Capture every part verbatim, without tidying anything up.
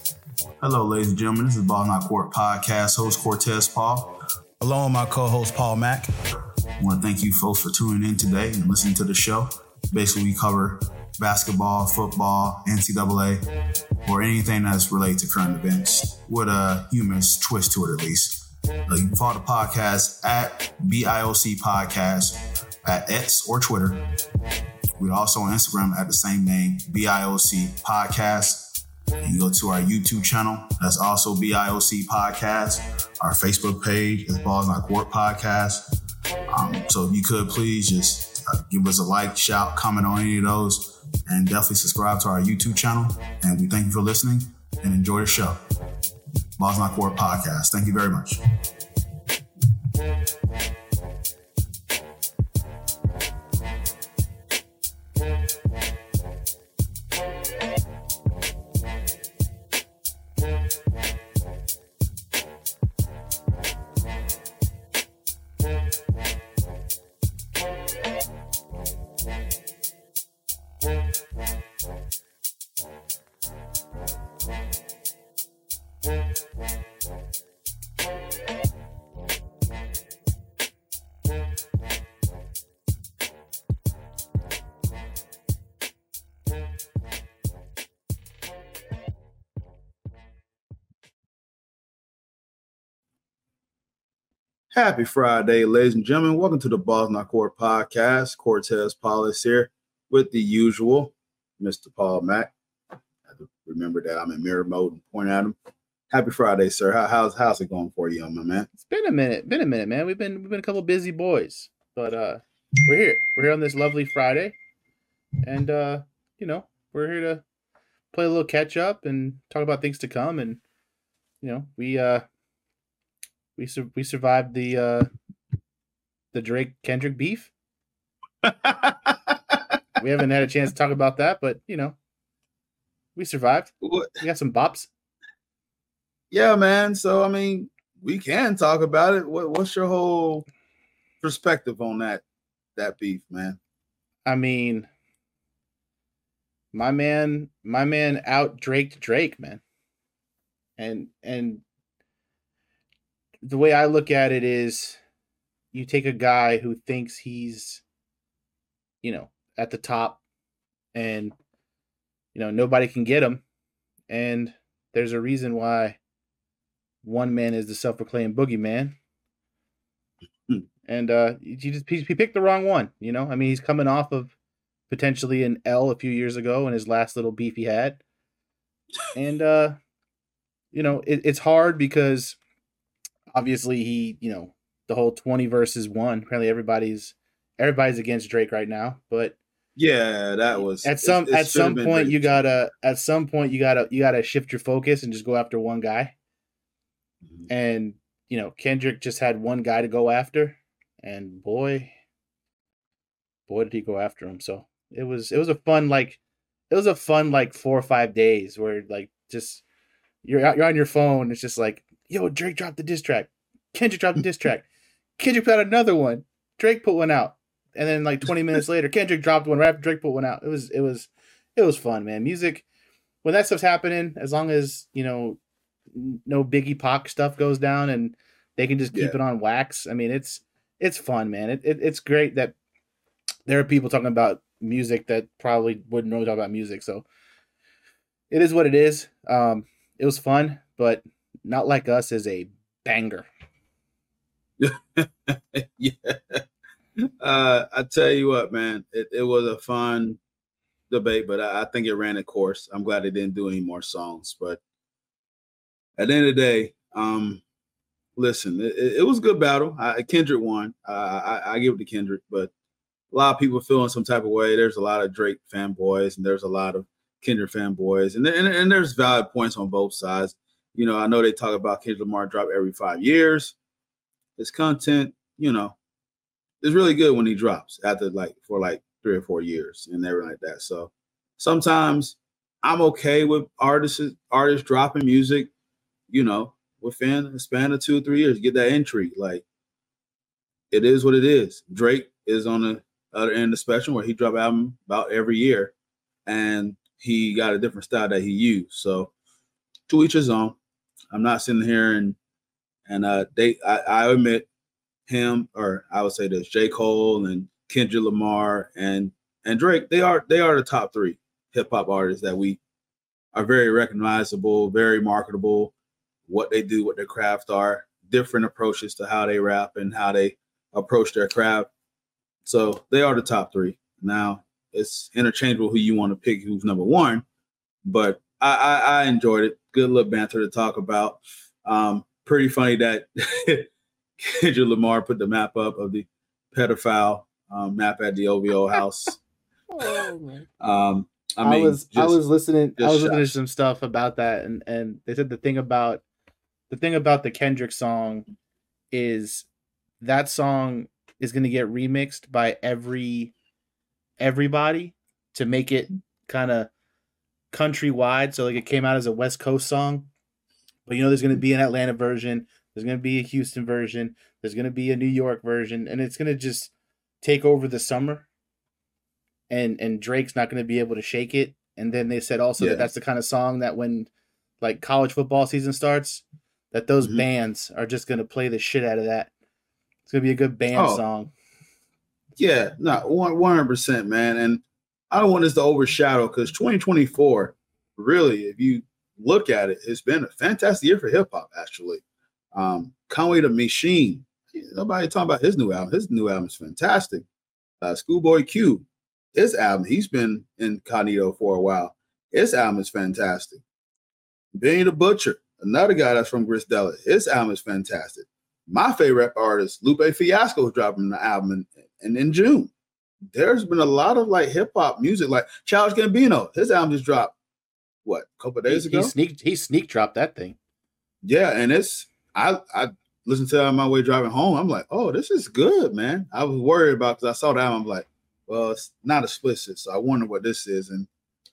Hello, ladies and gentlemen. This is Ball Not Court podcast host Cortez Paul. Along with my co-host Paul Mack. I want to thank you folks for tuning in today and listening to the show. Basically, we cover basketball, football, N C double A, or anything that's related to current events with a humorous twist to it, at least. Uh, you can follow the podcast at B I O C Podcast at X or Twitter. We're also on Instagram at the same name, B I O C Podcast. You go to our YouTube channel, that's also B I O C Podcast. Our Facebook page is Balls Not Court Podcast. Um, so if you could please just uh, give us a like, shout, comment on any of those, and definitely subscribe to our YouTube channel. And we thank you for listening and enjoy the show. Balls Not Court Podcast. Thank you very much. Happy Friday, ladies and gentlemen. Welcome to the Balls Not Court Podcast. Cortez Paul is here with the usual Mister Paul Mack. I have to remember that I'm in mirror mode and point at him. Happy Friday, sir. How, how's how's it going for you, my man? It's been a minute. Been a minute, man. We've been we've been a couple busy boys, but uh, we're here. We're here on this lovely Friday, and uh, you know, we're here to play a little catch up and talk about things to come. And you know, we uh. We su- we survived the uh, the Drake Kendrick beef. We haven't had a chance to talk about that, but you know, we survived. What? We got some bops. Yeah, man. So I mean, we can talk about it. What what's your whole perspective on that that beef, man? I mean, my man, my man out Draked Drake, man, and and. The way I look at it is you take a guy who thinks he's, you know, at the top and, you know, nobody can get him. And there's a reason why one man is the self-proclaimed boogeyman. Hmm. And uh, he, just, he picked the wrong one, you know? I mean, he's coming off of potentially an L a few years ago in his last little beef he had. And, uh, you know, it, it's hard because... Obviously, he, you know, the whole twenty versus one. Apparently, everybody's everybody's against Drake right now. But yeah, that was at some at some point you gotta at some point you gotta you gotta shift your focus and just go after one guy. Mm-hmm. And you know, Kendrick just had one guy to go after, and boy, boy did he go after him. So it was it was a fun like it was a fun like four or five days where like just you're out, you're on your phone. It's just like. Yo, Drake dropped the diss track. Kendrick dropped the diss track. Kendrick put out another one. Drake put one out. And then like twenty minutes later, Kendrick dropped one right after Drake put one out. It was it was it was fun, man. Music, when that stuff's happening, as long as, you know, no Biggie Pac stuff goes down and they can just keep yeah. it on wax. I mean, it's it's fun, man. It, it it's great that there are people talking about music that probably wouldn't really talk about music. So it is what it is. Um, it was fun, but Not Like Us is a banger. Yeah. Uh, I tell you what, man, it, it was a fun debate, but I, I think it ran a course. I'm glad they didn't do any more songs. But at the end of the day, um, listen, it, it was a good battle. I, Kendrick won. Uh, I, I give it to Kendrick, but a lot of people feeling some type of way. There's a lot of Drake fanboys, and there's a lot of Kendrick fanboys, and, and, and there's valid points on both sides. You know, I know they talk about Kendrick Lamar drop every five years. His content, you know, is really good when he drops after like for like three or four years and everything like that. So sometimes I'm okay with artists artists dropping music, you know, within a span of two or three years, get that intrigue. Like, it is what it is. Drake is on the other end of the spectrum where he drop album about every year, and he got a different style that he used. So to each his own. I'm not sitting here and and uh, they. I, I admit him, or I would say this: J. Cole and Kendrick Lamar and and Drake. They are they are the top three hip hop artists that we are very recognizable, very marketable. What they do, what their craft are, different approaches to how they rap and how they approach their craft. So they are the top three. Now it's interchangeable who you want to pick, who's number one. But I, I, I enjoyed it. Good little banter to talk about. Um, pretty funny that Kendrick Lamar put the map up of the pedophile um, map at the O V O house. Oh, man. Um, I, I mean, was just, I was listening I was listening to shots. some stuff about that, and, and they said the thing about the thing about the Kendrick song is that song is going to get remixed by every everybody to make it kind of countrywide. So like it came out as a West Coast song, but you know there's going to be an Atlanta version, there's going to be a Houston version, there's going to be a New York version, and it's going to just take over the summer. And and Drake's not going to be able to shake it. And then they said also Yeah. that that's the kind of song that when like college football season starts, that those Mhm. bands are just going to play the shit out of that. It's going to be a good band Oh. song. Yeah, no, one hundred percent, man. And I don't want this to overshadow because twenty twenty-four, really, if you look at it, it's been a fantastic year for hip hop, actually. Um, Conway the Machine, nobody talking about his new album. His new album is fantastic. Uh, Schoolboy Q, his album, he's been incognito for a while. His album is fantastic. Benny the Butcher, another guy that's from Griselda, his album is fantastic. My favorite artist, Lupe Fiasco, is dropping the album in, in, in June. There's been a lot of like hip hop music, like Childish Gambino. His album just dropped, what, a couple of days he, ago? He sneak he sneak dropped that thing. Yeah, and it's I I listened to it on my way driving home. I'm like, oh, this is good, man. I was worried about because I saw the album. I'm like, well, it's not explicit, so I wonder what this is, and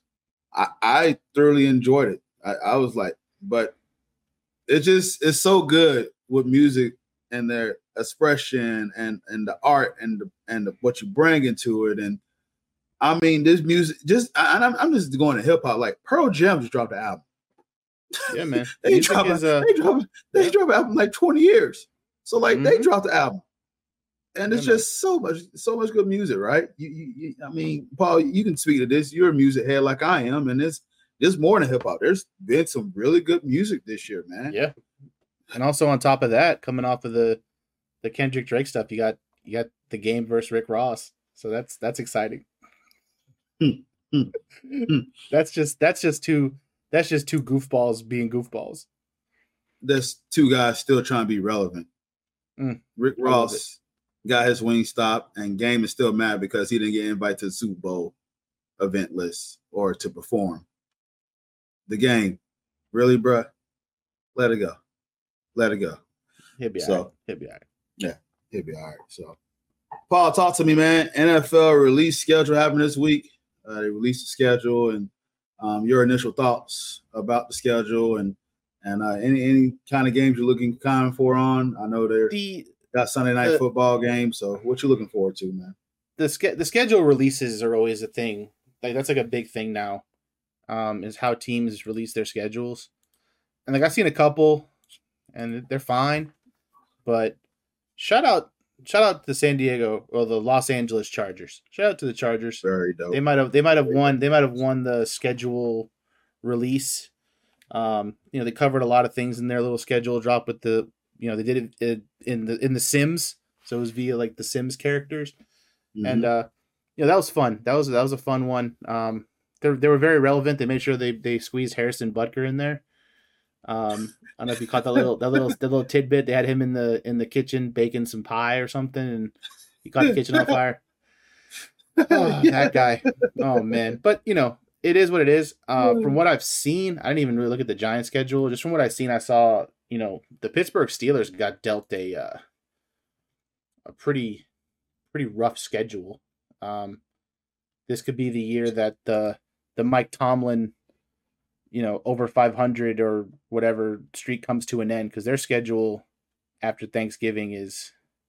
I I thoroughly enjoyed it. I, I was like, but it just it's so good with music and their expression and and the art and the, and the, what you bring into it. And I mean, this music just and I'm, I'm just going to hip hop. Like Pearl Jam just dropped the album. Yeah, man. they Music drop is, uh, they drop they yeah. drop an album like twenty years. So like they Mhm. dropped the album. And it's Yeah, man. just so much, so much good music, right? You, you, you, I mean, Paul, you can speak to this. You're a music head like I am, and it's there's more than hip hop. There's been some really good music this year, man. Yeah. And also on top of that, coming off of the the Kendrick Drake stuff, you got you got the Game versus Rick Ross. So that's that's exciting. Hmm. Hmm. Hmm. That's just that's just two that's just two goofballs being goofballs. There's two guys still trying to be relevant. Mm, Rick I love Ross got his wing stopped, and Game is still mad because he didn't get invited to the Super Bowl event list or to perform. The Game, really, bruh? Let it go. Let it go. He'll be So- all right. He'll be all right. Yeah, he'll be all right. So, Paul, talk to me, man. N F L release schedule happened this week. Uh, they released the schedule, and um, your initial thoughts about the schedule, and and uh, any any kind of games you're looking kind of for on. I know they're The got Sunday night uh, football game. So, what you looking forward to, man? the ske- the schedule releases are always a thing. Like that's like a big thing now. Um, is how teams release their schedules, and like I've seen a couple, and they're fine. But shout out, shout out to San Diego or the Los Angeles Chargers. Shout out to the Chargers. Very dope. They might have they might have won they might have won the schedule release. Um, you know, they covered a lot of things in their little schedule drop with the you know, they did it in the in the Sims, so it was via like the Sims characters. Mhm. And uh you know, that was fun. That was that was a fun one. Um they they were very relevant. They made sure they they squeezed Harrison Butker in there. Um I don't know if you caught that little that little that little tidbit. They had him in the in the kitchen baking some pie or something, and he caught the kitchen on fire. Oh, Yeah. that guy. Oh man. But you know, it is what it is. Uh from what I've seen, I didn't even really look at the Giants schedule. Just from what I've seen, I saw, you know, the Pittsburgh Steelers got dealt a uh, a pretty pretty rough schedule. Um this could be the year that the the Mike Tomlin, you know, over five hundred or whatever streak comes to an end, because their schedule after Thanksgiving is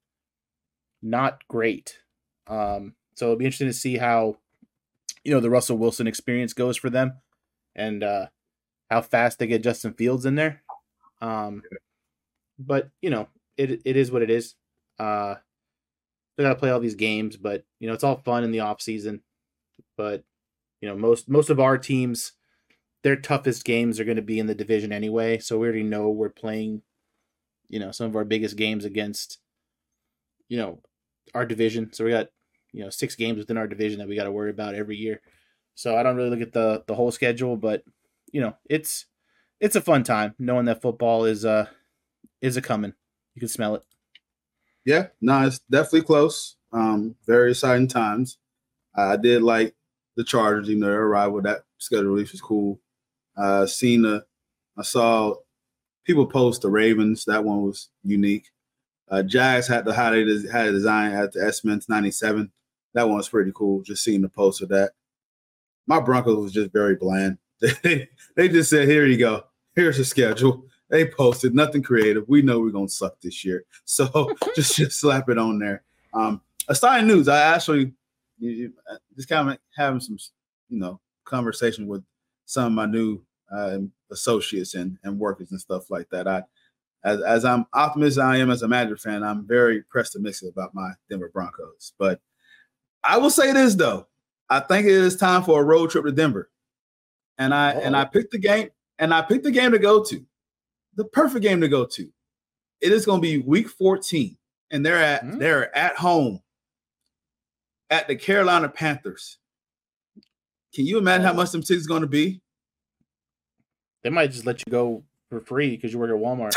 not great. Um, so it'll be interesting to see how, you know, the Russell Wilson experience goes for them. And, uh, how fast they get Justin Fields in there. Um, but you know, it it is what it is. Uh, they got to play all these games, but you know, it's all fun in the off season. But you know, most most of our teams, their toughest games are going to be in the division anyway. So we already know we're playing, you know, some of our biggest games against, you know, our division. So we got, you know, six games within our division that we got to worry about every year. So I don't really look at the the whole schedule, but you know, it's it's a fun time knowing that football is uh is a coming. You can smell it. Yeah, no, it's definitely close. Um, very exciting times. I did like the Chargers, you know, their arrival. That schedule release was cool. Uh, seen the, I saw people post the Ravens. That one was unique. Uh, Jags had the how they had a design at the S-Mens ninety-seven. That one was pretty cool. Just seeing the post of that. My Broncos was just very bland. They they just said, "Here you go. Here's the schedule." They posted nothing creative. We know we're gonna suck this year, so just just slap it on there. Um, aside news, I actually you, you, just kind of having some you know conversation with some of my new uh, associates and, and workers and stuff like that. I as as I'm optimistic I am as a Magic fan, I'm very pessimistic about my Denver Broncos. But I will say this though, I think it is time for a road trip to Denver, and I oh. and I picked the game and I picked the game to go to. The perfect game to go to. It is going to be week fourteen, and they're at mm-hmm. they're at home at the Carolina Panthers. Can you imagine oh. how much them tickets going to be? They might just let you go for free because you work at Walmart.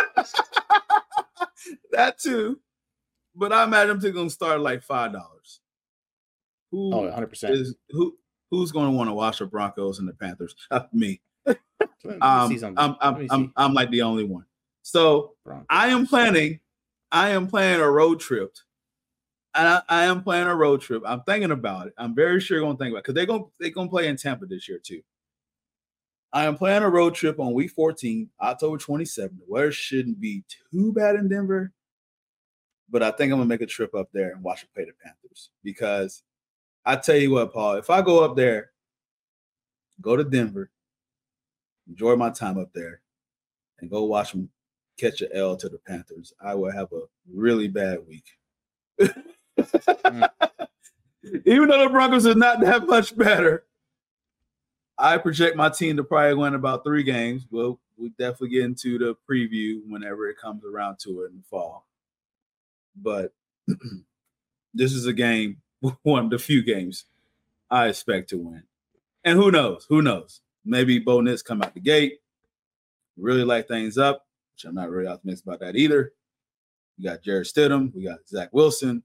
That too, but I imagine them tickets going to start at like five dollars. Who oh, one hundred percent. Is who who's going to want to watch the Broncos and the Panthers? Uh, me. Um, I'm I'm I'm I'm like the only one. So Broncos. I am planning, I am planning a road trip, and I, I am planning a road trip. I'm thinking about it. I'm very sure going to think about it because they're going they're going to play in Tampa this year too. I am planning a road trip on week fourteen, October twenty-seventh. The weather shouldn't be too bad in Denver, but I think I'm gonna make a trip up there and watch them play the Panthers because I tell you what, Paul, if I go up there, go to Denver. Enjoy my time up there and go watch them catch an L to the Panthers, I will have a really bad week. mm. Even though the Broncos are not that much better, I project my team to probably win about three games. We'll, we'll definitely get into the preview whenever it comes around to it in the fall. But this is a game, one of the few games I expect to win. And who knows? Who knows? Maybe Bo Nix come out the gate, really light things up, which I'm not really optimistic about that either. We got Jarrett Stidham, we got Zach Wilson.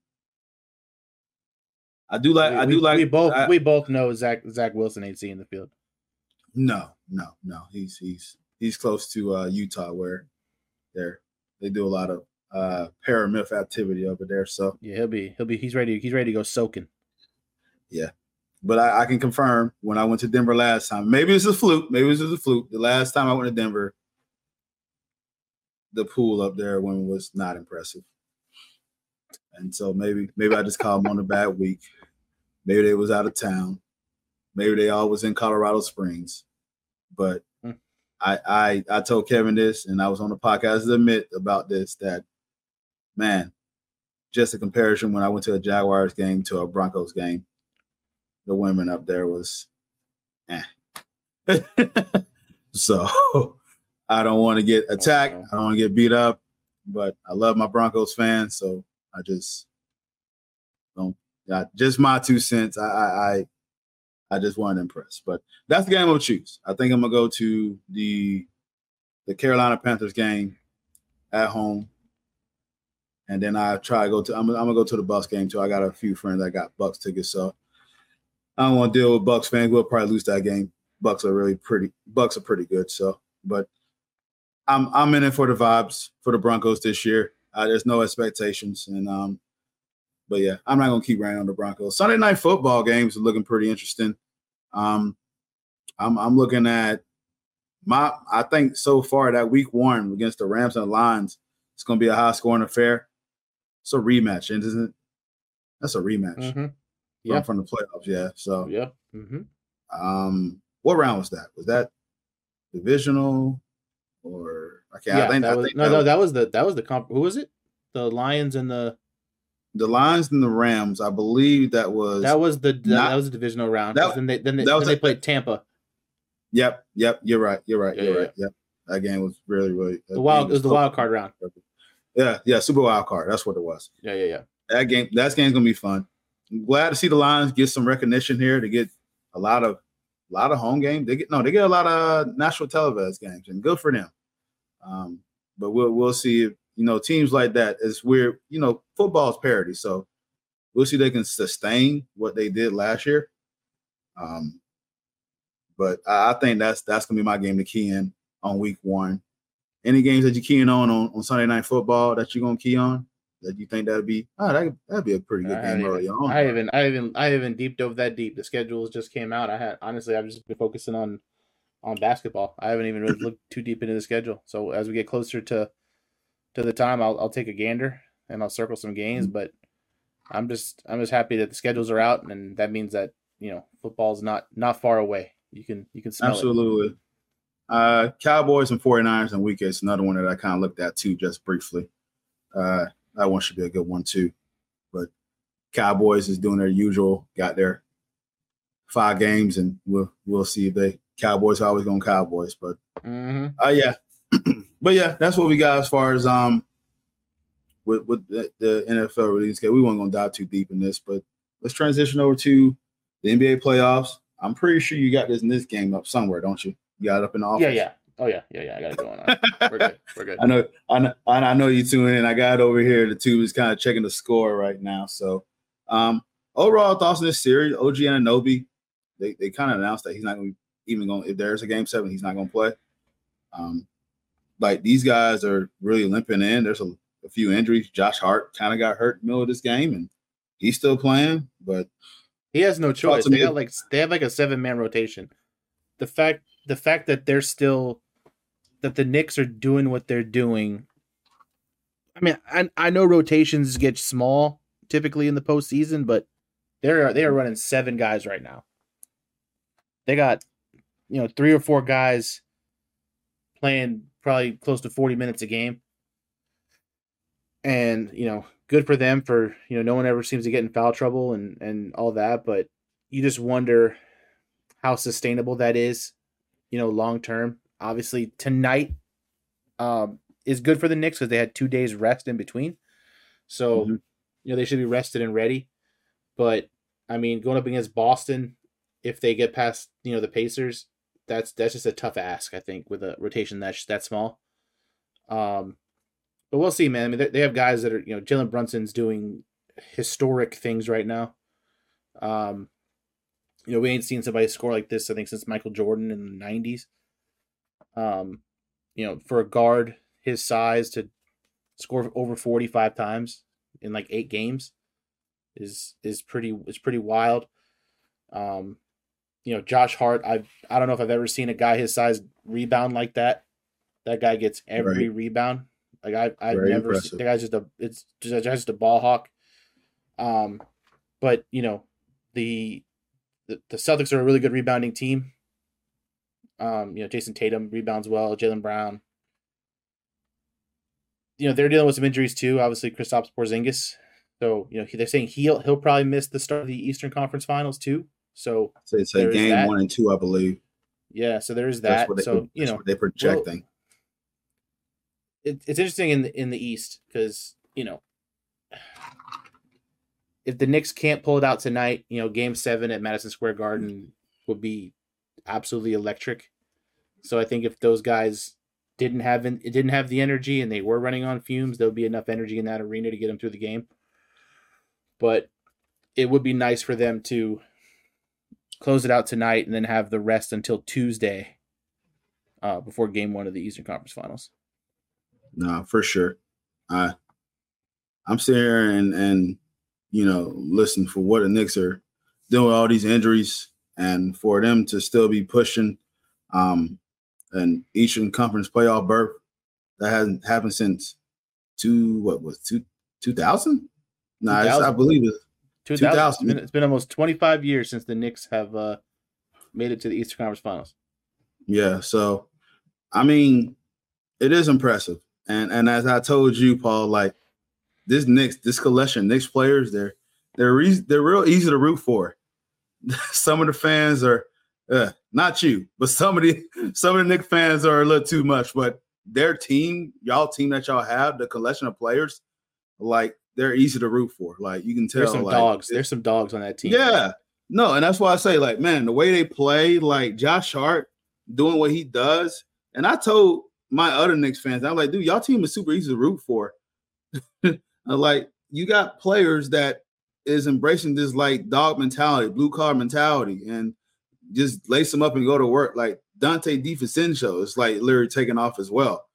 I do like. We, I do we, like. We both. I, we both know Zach. Zach Wilson ain't seeing the field. No, no, no. He's he's he's close to uh, Utah, where they're they do a lot of uh, paramilf activity over there. So yeah, he'll be he'll be he's ready. He's ready to go soaking. Yeah. But I, I can confirm when I went to Denver last time, maybe it's a fluke. Maybe it's a fluke. The last time I went to Denver, the pool up there when was not impressive. And so maybe maybe I just called them on a bad week. Maybe they was out of town. Maybe they all was in Colorado Springs. But hmm. I, I I told Kevin this, and I was on the podcast to admit about this, that, man, just a comparison when I went to a Jaguars game to a Broncos game. The women up there was, eh. So I don't want to get attacked. I don't want to get beat up, but I love my Broncos fans. So I just don't, got just my two cents. I, I, I, I just want to impress, but that's the game I'll choose. I think I'm going to go to the, the Carolina Panthers game at home. And then I try to go to, I'm, I'm going to go to the Bucs game too. I got a few friends that got Bucs tickets. So I don't want to deal with Bucs fans. We'll probably lose that game. Bucs are really pretty. Bucs are pretty good. So, but I'm I'm in it for the vibes for the Broncos this year. Uh, there's no expectations, and um, but yeah, I'm not gonna keep raining on the Broncos. Sunday night football games are looking pretty interesting. Um, I'm I'm looking at my. I think so far that week one against the Rams and the Lions, it's gonna be a high scoring affair. It's a rematch, isn't it? That's a rematch. Mm-hmm. Yeah, from the playoffs, yeah. So yeah. Mm-hmm. Um, what round was that? Was that divisional or I can't. Yeah, I think, that I was think no, that no. was, That was the that was the comp. Who was it? The Lions and the the Lions and the Rams. I believe that was that was the that, not that was the divisional round. 'Cause that. then they then they, That was then they a- played Tampa. Yep, yep. You're right. You're right. Yeah, You're yeah, right. Yep. That game was really, really. The wild it was the close. wild card round. Yeah, yeah. Super wild card. That's what it was. Yeah, yeah, yeah. That game. That game's gonna be fun. I'm glad to see the Lions get some recognition here. To get a lot of, a lot of home games. They get no. They get a lot of national televised games, and good for them. Um, but we'll we'll see if you know teams like that. It's weird. You know, football's parity, so we'll see if they can sustain what they did last year. Um, but I, I think that's that's gonna be my game to key in on week one. Any games that you're keying on, on on Sunday Night Football that you're gonna key on that you think that'd be oh that that'd be a pretty good I game haven't early even, on. I haven't I haven't I haven't deep dove that deep. The schedules just came out. I had honestly I've just been focusing on on basketball. I haven't even really looked too deep into the schedule. So as we get closer to to the time, I'll I'll take a gander and I'll circle some games. But I'm just I'm just happy that the schedules are out, and that means that you know football's not not far away. You can you can smell Absolutely. it. Uh, Cowboys and 49ers in week eight is another one that I kind of looked at too, just briefly. Uh, that one should be a good one too. But Cowboys is doing their usual, got their five games, and we'll we'll see if they Cowboys are always going Cowboys. But Mm-hmm. uh, yeah, but yeah, that's what we got as far as um with with the, the N F L release. We weren't going to dive too deep in this, but let's transition over to the N B A playoffs. I'm pretty sure you got this in this game up somewhere, don't you? You got it up in the office. Yeah, yeah. Oh yeah, yeah, yeah. I got it going on. We're good. We're good. I know, I know, I know you tune in. I got it over here. The tube is kind of checking the score right now. So, um, overall thoughts on this series? O G Anunoby, they they kind of announced that he's not going to even going. If there's a game seven, he's not going to play. Um, like these guys are really limping in. There's a, a few injuries. Josh Hart kind of got hurt in the middle of this game, and he's still playing, but he has no choice. to They me. got like they have like a seven man rotation. The fact the fact that they're still that the Knicks are doing what they're doing. I mean, I I know rotations get small typically in the postseason, but they're they are running seven guys right now. They got you know three or four guys playing probably close to forty minutes a game, and you know good for them for you know no one ever seems to get in foul trouble and and all that, but you just wonder how sustainable that is, you know, long term. Obviously, tonight um, is good for the Knicks because they had two days rest in between, so mm-hmm. you know they should be rested and ready. But I mean, going up against Boston, if they get past you know the Pacers, that's that's just a tough ask. I think with a rotation that's that small. Um, but we'll see, man. I mean, they, they have guys that are you know Jalen Brunson's doing historic things right now. Um. You know, we ain't seen somebody score like this, I think, since Michael Jordan in the nineties. Um, you know, for a guard his size to score over forty-five times in like eight games is is pretty is pretty wild. Um, you know, Josh Hart, I I don't know if I've ever seen a guy his size rebound like that. That guy gets every right. rebound. Like I I've Very never impressive. seen, the guy's just a it's just, just a ball hawk. Um, but you know, the The, the Celtics are a really good rebounding team. Um, you know, Jason Tatum rebounds well. Jaylen Brown. You know, they're dealing with some injuries too. Obviously, Kristaps Porzingis. So, you know, they're saying he'll he'll probably miss the start of the Eastern Conference Finals too. So, so it's a game that. one and two, I believe. Yeah, so there's that. They, so you know, what they're projecting. Well, it, it's interesting in the in the East because you know. If the Knicks can't pull it out tonight, you know, game seven at Madison Square Garden would be absolutely electric. So I think if those guys didn't have it didn't have the energy and they were running on fumes, there would be enough energy in that arena to get them through the game. But it would be nice for them to close it out tonight and then have the rest until Tuesday uh, before game one of the Eastern Conference Finals. No, for sure. Uh, I'm sitting here and and you know, listen, for what the Knicks are doing with all these injuries and for them to still be pushing um, an Eastern Conference playoff berth that hasn't happened since two, what was two, 2000? No, nah, I believe it's two thousand. It's been, it's been almost twenty-five years since the Knicks have uh, made it to the Eastern Conference Finals. Yeah. So I mean, it is impressive. And and as I told you, Paul, like this Knicks, this collection, Knicks players, they're they're re- they're real easy to root for. Some of the fans are uh, not you, but some of the some of the Knicks fans are a little too much. But their team, y'all team that y'all have, the collection of players, like they're easy to root for. Like you can tell, there's some like, dogs. There's some dogs on that team. Yeah, no, and that's why I say, like, man, the way they play, like Josh Hart doing what he does, and I told my other Knicks fans, I'm like, dude, y'all team is super easy to root for. Like, you got players that is embracing this like dog mentality, blue collar mentality, and just lace them up and go to work. Like Dante DiVincenzo is like literally taking off as well.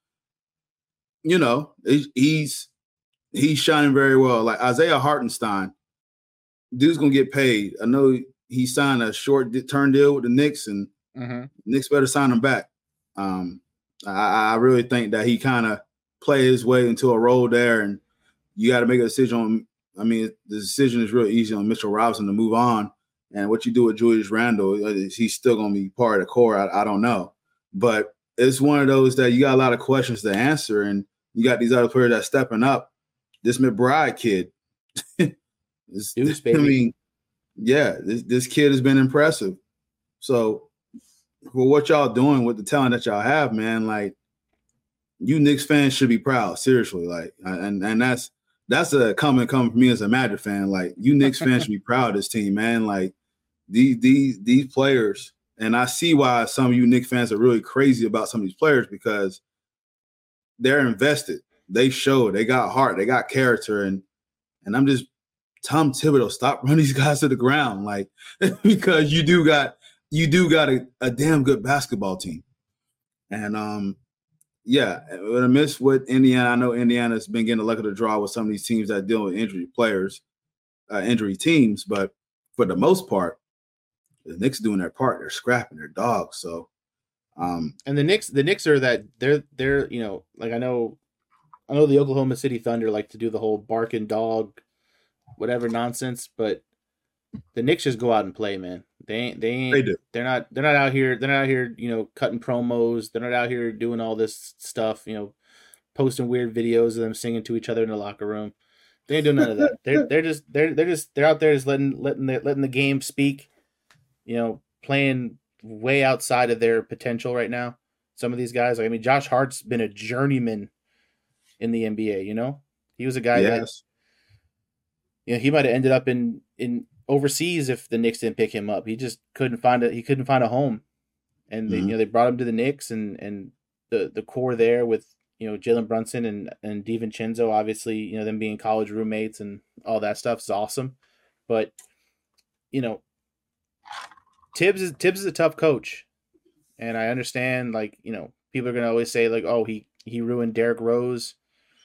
You know, he's he's shining very well. Like Isaiah Hartenstein, dude's gonna get paid. I know he signed a short term deal with the Knicks, and mm-hmm. Knicks better sign him back. Um, I, I really think that he kind of played his way into a role there, and you got to make a decision on. I mean, the decision is real easy on Mitchell Robinson to move on, and what you do with Julius Randle, he's still going to be part of the core. I, I don't know, but it's one of those that you got a lot of questions to answer, and you got these other players that stepping up. This McBride kid, this, Deuce, baby. I mean, yeah, this this kid has been impressive. So, for what y'all doing with the talent that y'all have, man, like you Knicks fans should be proud. Seriously, like, and and that's. That's a comment coming from me as a Magic fan. Like, you Knicks fans should be proud of this team, man. Like, these these these players, and I see why some of you Knicks fans are really crazy about some of these players because they're invested. They show they got heart, they got character, and and I'm just Tom Thibodeau, stop running these guys to the ground, like because you do got you do got a, a damn good basketball team, and um. Yeah, when I miss with Indiana, I know Indiana's been getting the luck of the draw with some of these teams that deal with injury players, uh, injury teams. But for the most part, the Knicks doing their part. They're scrapping their dogs. So, um, and the Knicks, the Knicks are that they're they're you know like I know, I know the Oklahoma City Thunder like to do the whole barking dog, whatever nonsense, but the Knicks just go out and play, man. They ain't, they ain't, they do. They're not, they're not out here. They're not out here, you know, cutting promos. They're not out here doing all this stuff, you know, posting weird videos of them singing to each other in the locker room. They ain't doing none of that. They're, they're just, they're, they're just, they're out there just letting, letting the, letting the game speak, you know, playing way outside of their potential right now. Some of these guys, like, I mean, Josh Hart's been a journeyman in the N B A, you know, he was a guy yes. that, you know, he might've ended up in, in, overseas if the Knicks didn't pick him up. He just couldn't find a he couldn't find a home, and they, mm-hmm. you know they brought him to the Knicks, and and the the core there with you know Jalen Brunson and and DiVincenzo, obviously you know them being college roommates and all that stuff is awesome, but you know Tibbs is Tibbs is a tough coach, and I understand like you know people are gonna always say like oh he he ruined Derrick Rose,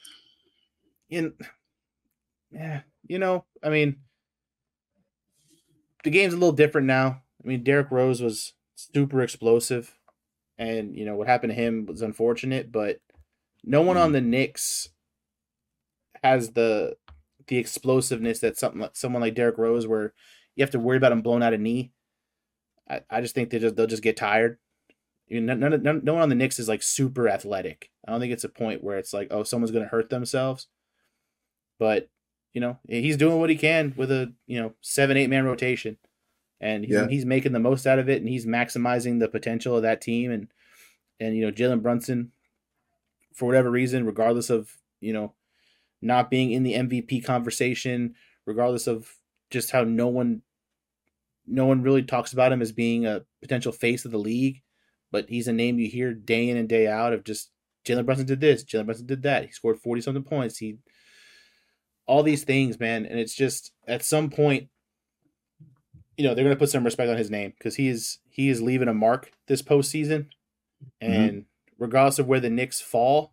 in yeah you know I mean. The game's a little different now. I mean, Derrick Rose was super explosive, and you know what happened to him was unfortunate. But no one mm. on the Knicks has the the explosiveness that something like someone like Derrick Rose, where you have to worry about him blowing out a knee. I, I just think they just they'll just get tired. You know, none, none, no one on the Knicks is like super athletic. I don't think it's a point where it's like, oh, someone's going to hurt themselves. But you know, he's doing what he can with a, you know, seven, eight man rotation, and he's, yeah. he's making the most out of it, and he's maximizing the potential of that team. And, and, you know, Jalen Brunson, for whatever reason, regardless of, you know, not being in the M V P conversation, regardless of just how no one, no one really talks about him as being a potential face of the league, but he's a name you hear day in and day out of just Jalen Brunson did this, Jalen Brunson did that. He scored forty something points. He, all these things, man. And it's just at some point, you know, they're going to put some respect on his name because he is, he is leaving a mark this postseason. And mm-hmm. regardless of where the Knicks fall,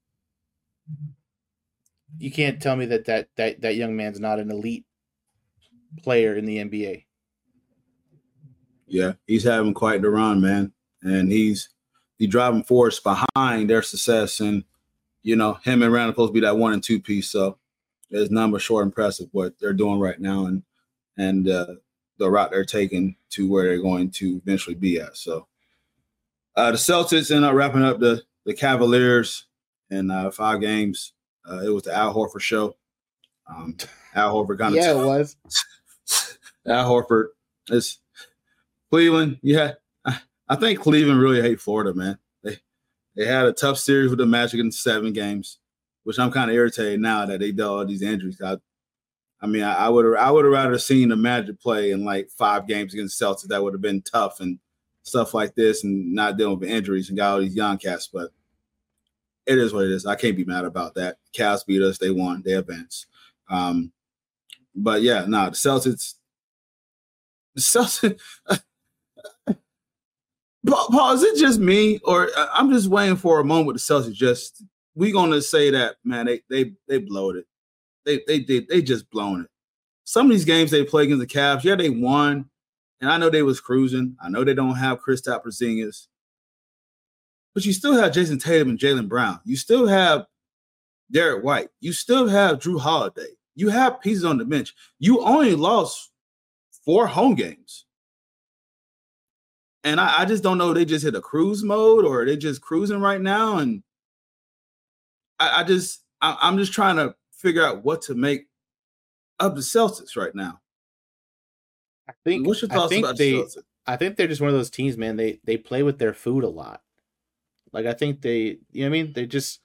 you can't tell me that, that, that, that young man's not an elite player in the N B A. Yeah. He's having quite the run, man. And he's the driving force behind their success. And, you know, him and Randall supposed to be that one and two piece. So, it's number short impressive what they're doing right now and and uh, the route they're taking to where they're going to eventually be at. So Uh, the Celtics ended up wrapping up the the Cavaliers in uh, five games. Uh, it was the Al Horford show. Um, Al Horford kind of yeah, t- it was. Al Horford is Cleveland. Yeah, I, I think Cleveland really hate Florida, man. They they had a tough series with the Magic in seven games, which I'm kind of irritated now that they dealt all these injuries. I, I mean, I would I would have rather seen the Magic play in like five games against Celtics. That would have been tough and stuff like this, and not dealing with injuries and got all these young cats. But it is what it is. I can't be mad about that. Cavs beat us. They won. They advanced. Um, but yeah, no, nah, the Celtics. The Celtics. Paul, is it just me, or I'm just waiting for a moment with the Celtics? Just we gonna say that, man, they they they blowed it. They they did they, they just blown it. Some of these games they play against the Cavs, yeah, they won, and I know they was cruising. I know they don't have Kristaps Porzingis, but you still have Jason Tatum and Jaylen Brown. You still have Derek White. You still have Drew Holiday. You have pieces on the bench. You only lost four home games. And I, I just don't know. They just hit a cruise mode, or they just cruising right now. And I, I just, I, I'm just trying to figure out what to make of the Celtics right now. I think. What's your thoughts I think about they, the Celtics? I think they're just one of those teams, man. They they play with their food a lot. Like I think they, you know what I mean? They just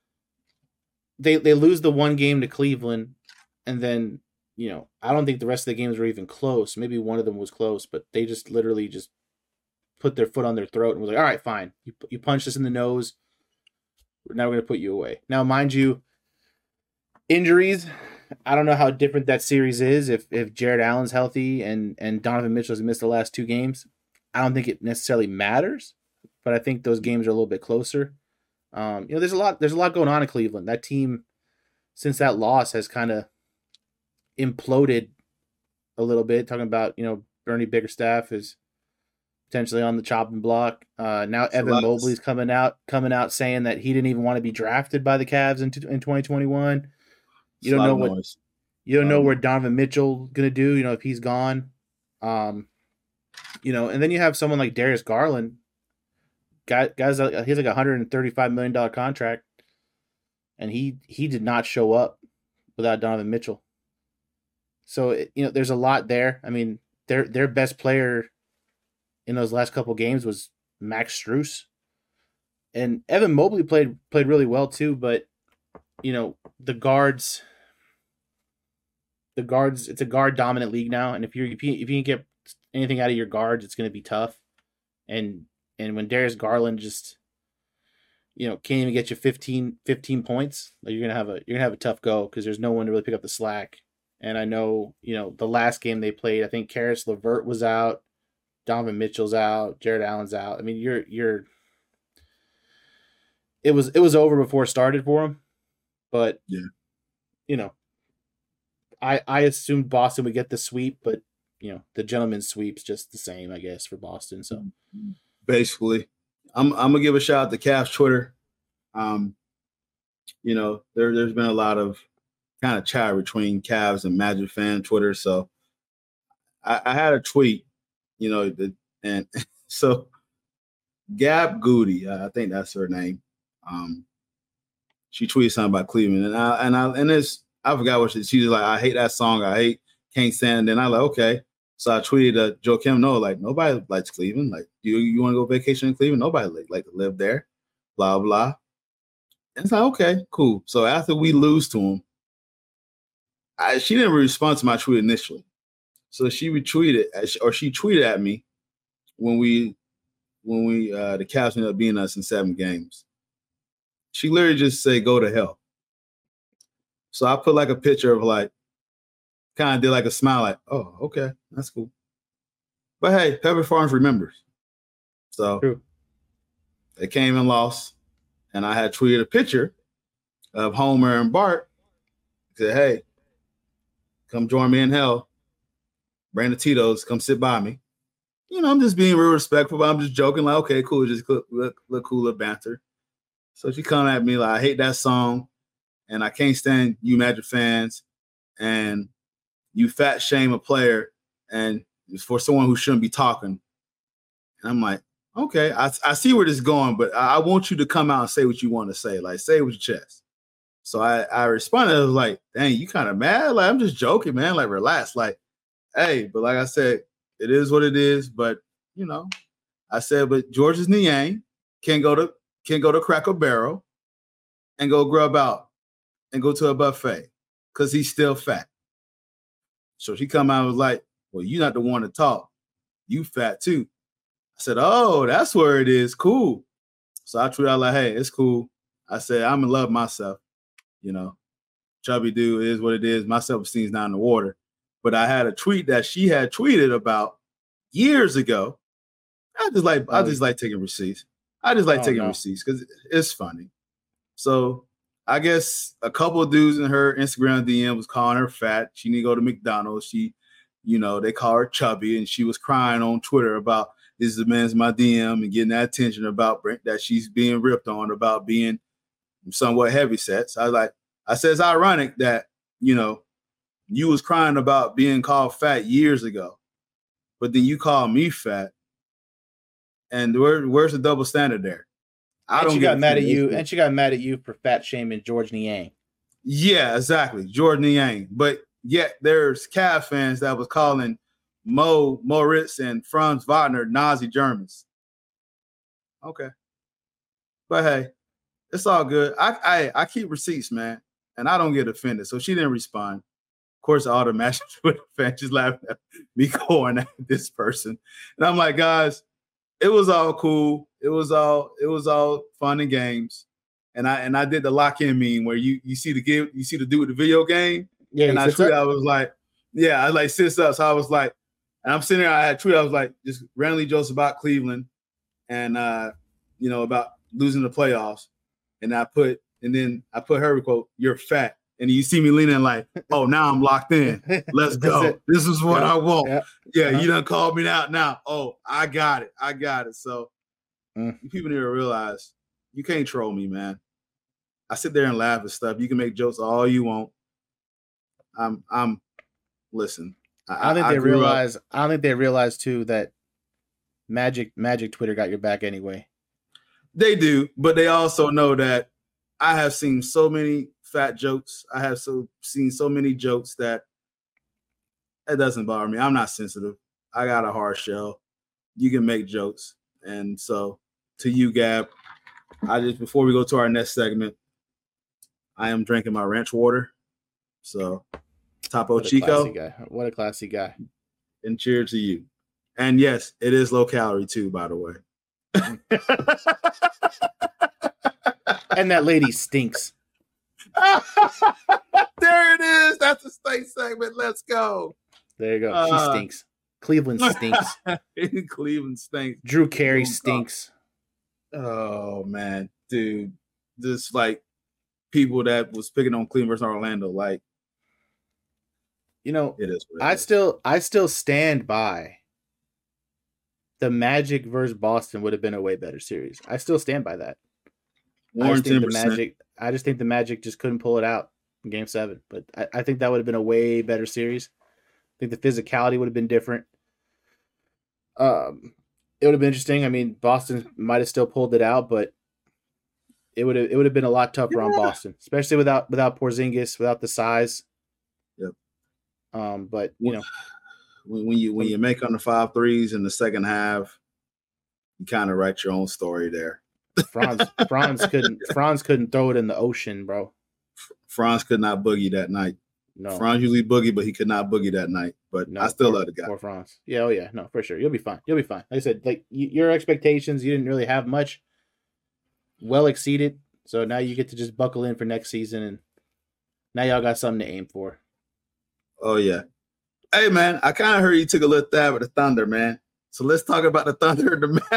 they they lose the one game to Cleveland, and then you know I don't think the rest of the games were even close. Maybe one of them was close, but they just literally just put their foot on their throat and was like, all right, fine. You you punched us in the nose. Now we're going to put you away. Now, mind you, injuries, I don't know how different that series is if if Jared Allen's healthy and, and Donovan Mitchell has missed the last two games. I don't think it necessarily matters, but I think those games are a little bit closer. Um, you know, there's a lot there's a lot going on in Cleveland. That team, since that loss, has kind of imploded a little bit. Talking about, you know, Bernie Bickerstaff is potentially on the chopping block. Uh, now It's Evan Mobley's coming out coming out saying that he didn't even want to be drafted by the Cavs in, in twenty twenty-one. You don't know what noise. you don't know where Donovan Mitchell gonna do. You know, if he's gone. Um, you know, and then you have someone like Darius Garland. Guy, guys, he's like a hundred and thirty-five million dollar contract, and he he did not show up without Donovan Mitchell. So it, you know, there's a lot there. I mean, their their best player in those last couple games was Max Strus. And Evan Mobley played played really well too, but you know, the guards the guards it's a guard dominant league now, and if you if you if you can get anything out of your guards, it's going to be tough. And and when Darius Garland just you know, can't even get you fifteen, fifteen points, like you're going to have a you're going to have a tough go because there's no one to really pick up the slack. And I know, you know, the last game they played, I think Karis LeVert was out, Donovan Mitchell's out, Jared Allen's out. I mean, you're you're. It was it was over before it started for him, but yeah, you know, I I assumed Boston would get the sweep, but you know, the gentleman's sweep's just the same, I guess, for Boston. So basically, I'm I'm gonna give a shout out to Cavs Twitter. Um, you know, there there's been a lot of kind of chatter between Cavs and Magic fan Twitter, so I, I had a tweet. You know, the, and so Gab Goody, I think that's her name. Um, she tweeted something about Cleveland, and I and I and it's I forgot what she. She's like, I hate that song. I hate can't stand. And I like, okay. So I tweeted uh, Joakim Noah, like nobody likes Cleveland. Like, you you want to go vacation in Cleveland? Nobody like, like to live there. Blah blah. And it's like, okay, cool. So after we lose to him, I, she didn't respond to my tweet initially. So she retweeted, or she tweeted at me when we, when we, uh, the Cavs ended up beating us in seven games. She literally just said, "Go to hell." So I put like a picture of like, kind of did like a smile, like, "Oh, okay, that's cool." But hey, Pepper Farms remembers. So True. They came and lost, and I had tweeted a picture of Homer and Bart. Said, "Hey, come join me in hell. Bring the Tito's, come sit by me." You know, I'm just being real respectful, but I'm just joking, like, okay, cool, just look, look, look cool, little banter. So she come at me like, I hate that song, and I can't stand you Magic fans, and you fat shame a player, and it's for someone who shouldn't be talking. And I'm like, Okay, I, I see where this is going, but I, I want you to come out and say what you want to say. Like, say it with your chest. So I, I responded, I was like, dang, you kind of mad? Like, I'm just joking, man. Like, relax. Like, hey, but like I said, it is what it is. But, you know, I said, but Georges Niang can go to can go to Cracker Barrel and go grub out and go to a buffet because he's still fat. So she come out and was like, well, you're not the one to talk. You fat too. I said, oh, that's where it is. Cool. So I tweeted out like, hey, it's cool. I said, I'm in love with myself. You know, chubby dude is what it is. My self-esteem's not in the water. But I had a tweet that she had tweeted about years ago. I just like, I just like taking receipts. I just like oh, taking no. receipts because it's funny. So I guess a couple of dudes in her Instagram D M was calling her fat. She need to go to McDonald's. She, you know, they call her chubby, and she was crying on Twitter about this is the man's my D M and getting that attention about that she's being ripped on about being somewhat heavy sets. I was like, I said it's ironic that, you know, you was crying about being called fat years ago, but then you call me fat. And where, where's the double standard there? I and don't she got mad at you, and she got mad at you for fat shaming Georges Niang. Yeah, exactly, Georges Niang. But yet there's Cavs fans that was calling Mo Moritz and Franz Wagner Nazi Germans. Okay, but hey, it's all good. I I I keep receipts, man, and I don't get offended. So she didn't respond. Of course, all the Master Twitter fans just laughing at me going at this person, and I'm like, guys, it was all cool. It was all it was all fun and games, and I and I did the lock in meme where you you see the game, you see the dude with the video game, yeah. And I tweeted, I was like, yeah, I like sits up. So I was like, and I'm sitting there. I had tweeted, I was like, just randomly jokes about Cleveland, and uh, you know about losing the playoffs, and I put and then I put her quote, "You're fat," and you see me leaning like, oh, now I'm locked in. Let's go. This is what yeah. I want. Yeah, yeah uh-huh. You done called me out now. Oh, I got it. I got it. So mm. people need to realize you can't troll me, man. I sit there and laugh at stuff. You can make jokes all you want. I'm I'm listen. I, I don't think I they realize up. I don't think they realize too that Magic Magic Twitter got your back anyway. They do, but they also know that I have seen so many fat jokes. I have so seen so many jokes that it doesn't bother me. I'm not sensitive. I got a hard shell. You can make jokes. And so to you, Gab, I just before we go to our next segment, I am drinking my ranch water. So Topo what Chico. Guy. What a classy guy. And cheers to you. And yes, it is low calorie too, by the way. And that lady stinks. There it is. That's the state segment. Let's go. There you go. Uh, she stinks. Cleveland stinks. Cleveland stinks. Drew Carey stinks. Oh man, dude. Just like people that was picking on Cleveland versus Orlando, like you know, it is. It I is. still I still stand by the Magic versus Boston would have been a way better series. I still stand by that. I just think the Magic I just think the Magic just couldn't pull it out in game seven. But I, I think that would have been a way better series. I think the physicality would have been different. Um it would have been interesting. I mean, Boston might have still pulled it out, but it would have it would have been a lot tougher yeah. on Boston, especially without without Porzingis, without the size. Yep. Um, but you know, when, when you when you make under five threes in the second half, you kind of write your own story there. Franz Franz couldn't Franz couldn't throw it in the ocean, bro. Franz could not boogie that night. No, Franz usually boogie, but he could not boogie that night. But no, I still poor, love the guy. Poor Franz. Yeah, oh yeah, no, for sure. You'll be fine. You'll be fine. Like I said, like y- your expectations, you didn't really have much. Well exceeded, so now you get to just buckle in for next season, and now y'all got something to aim for. Oh yeah. Hey man, I kind of heard you took a little stab at the Thunder, man. So let's talk about the Thunder and the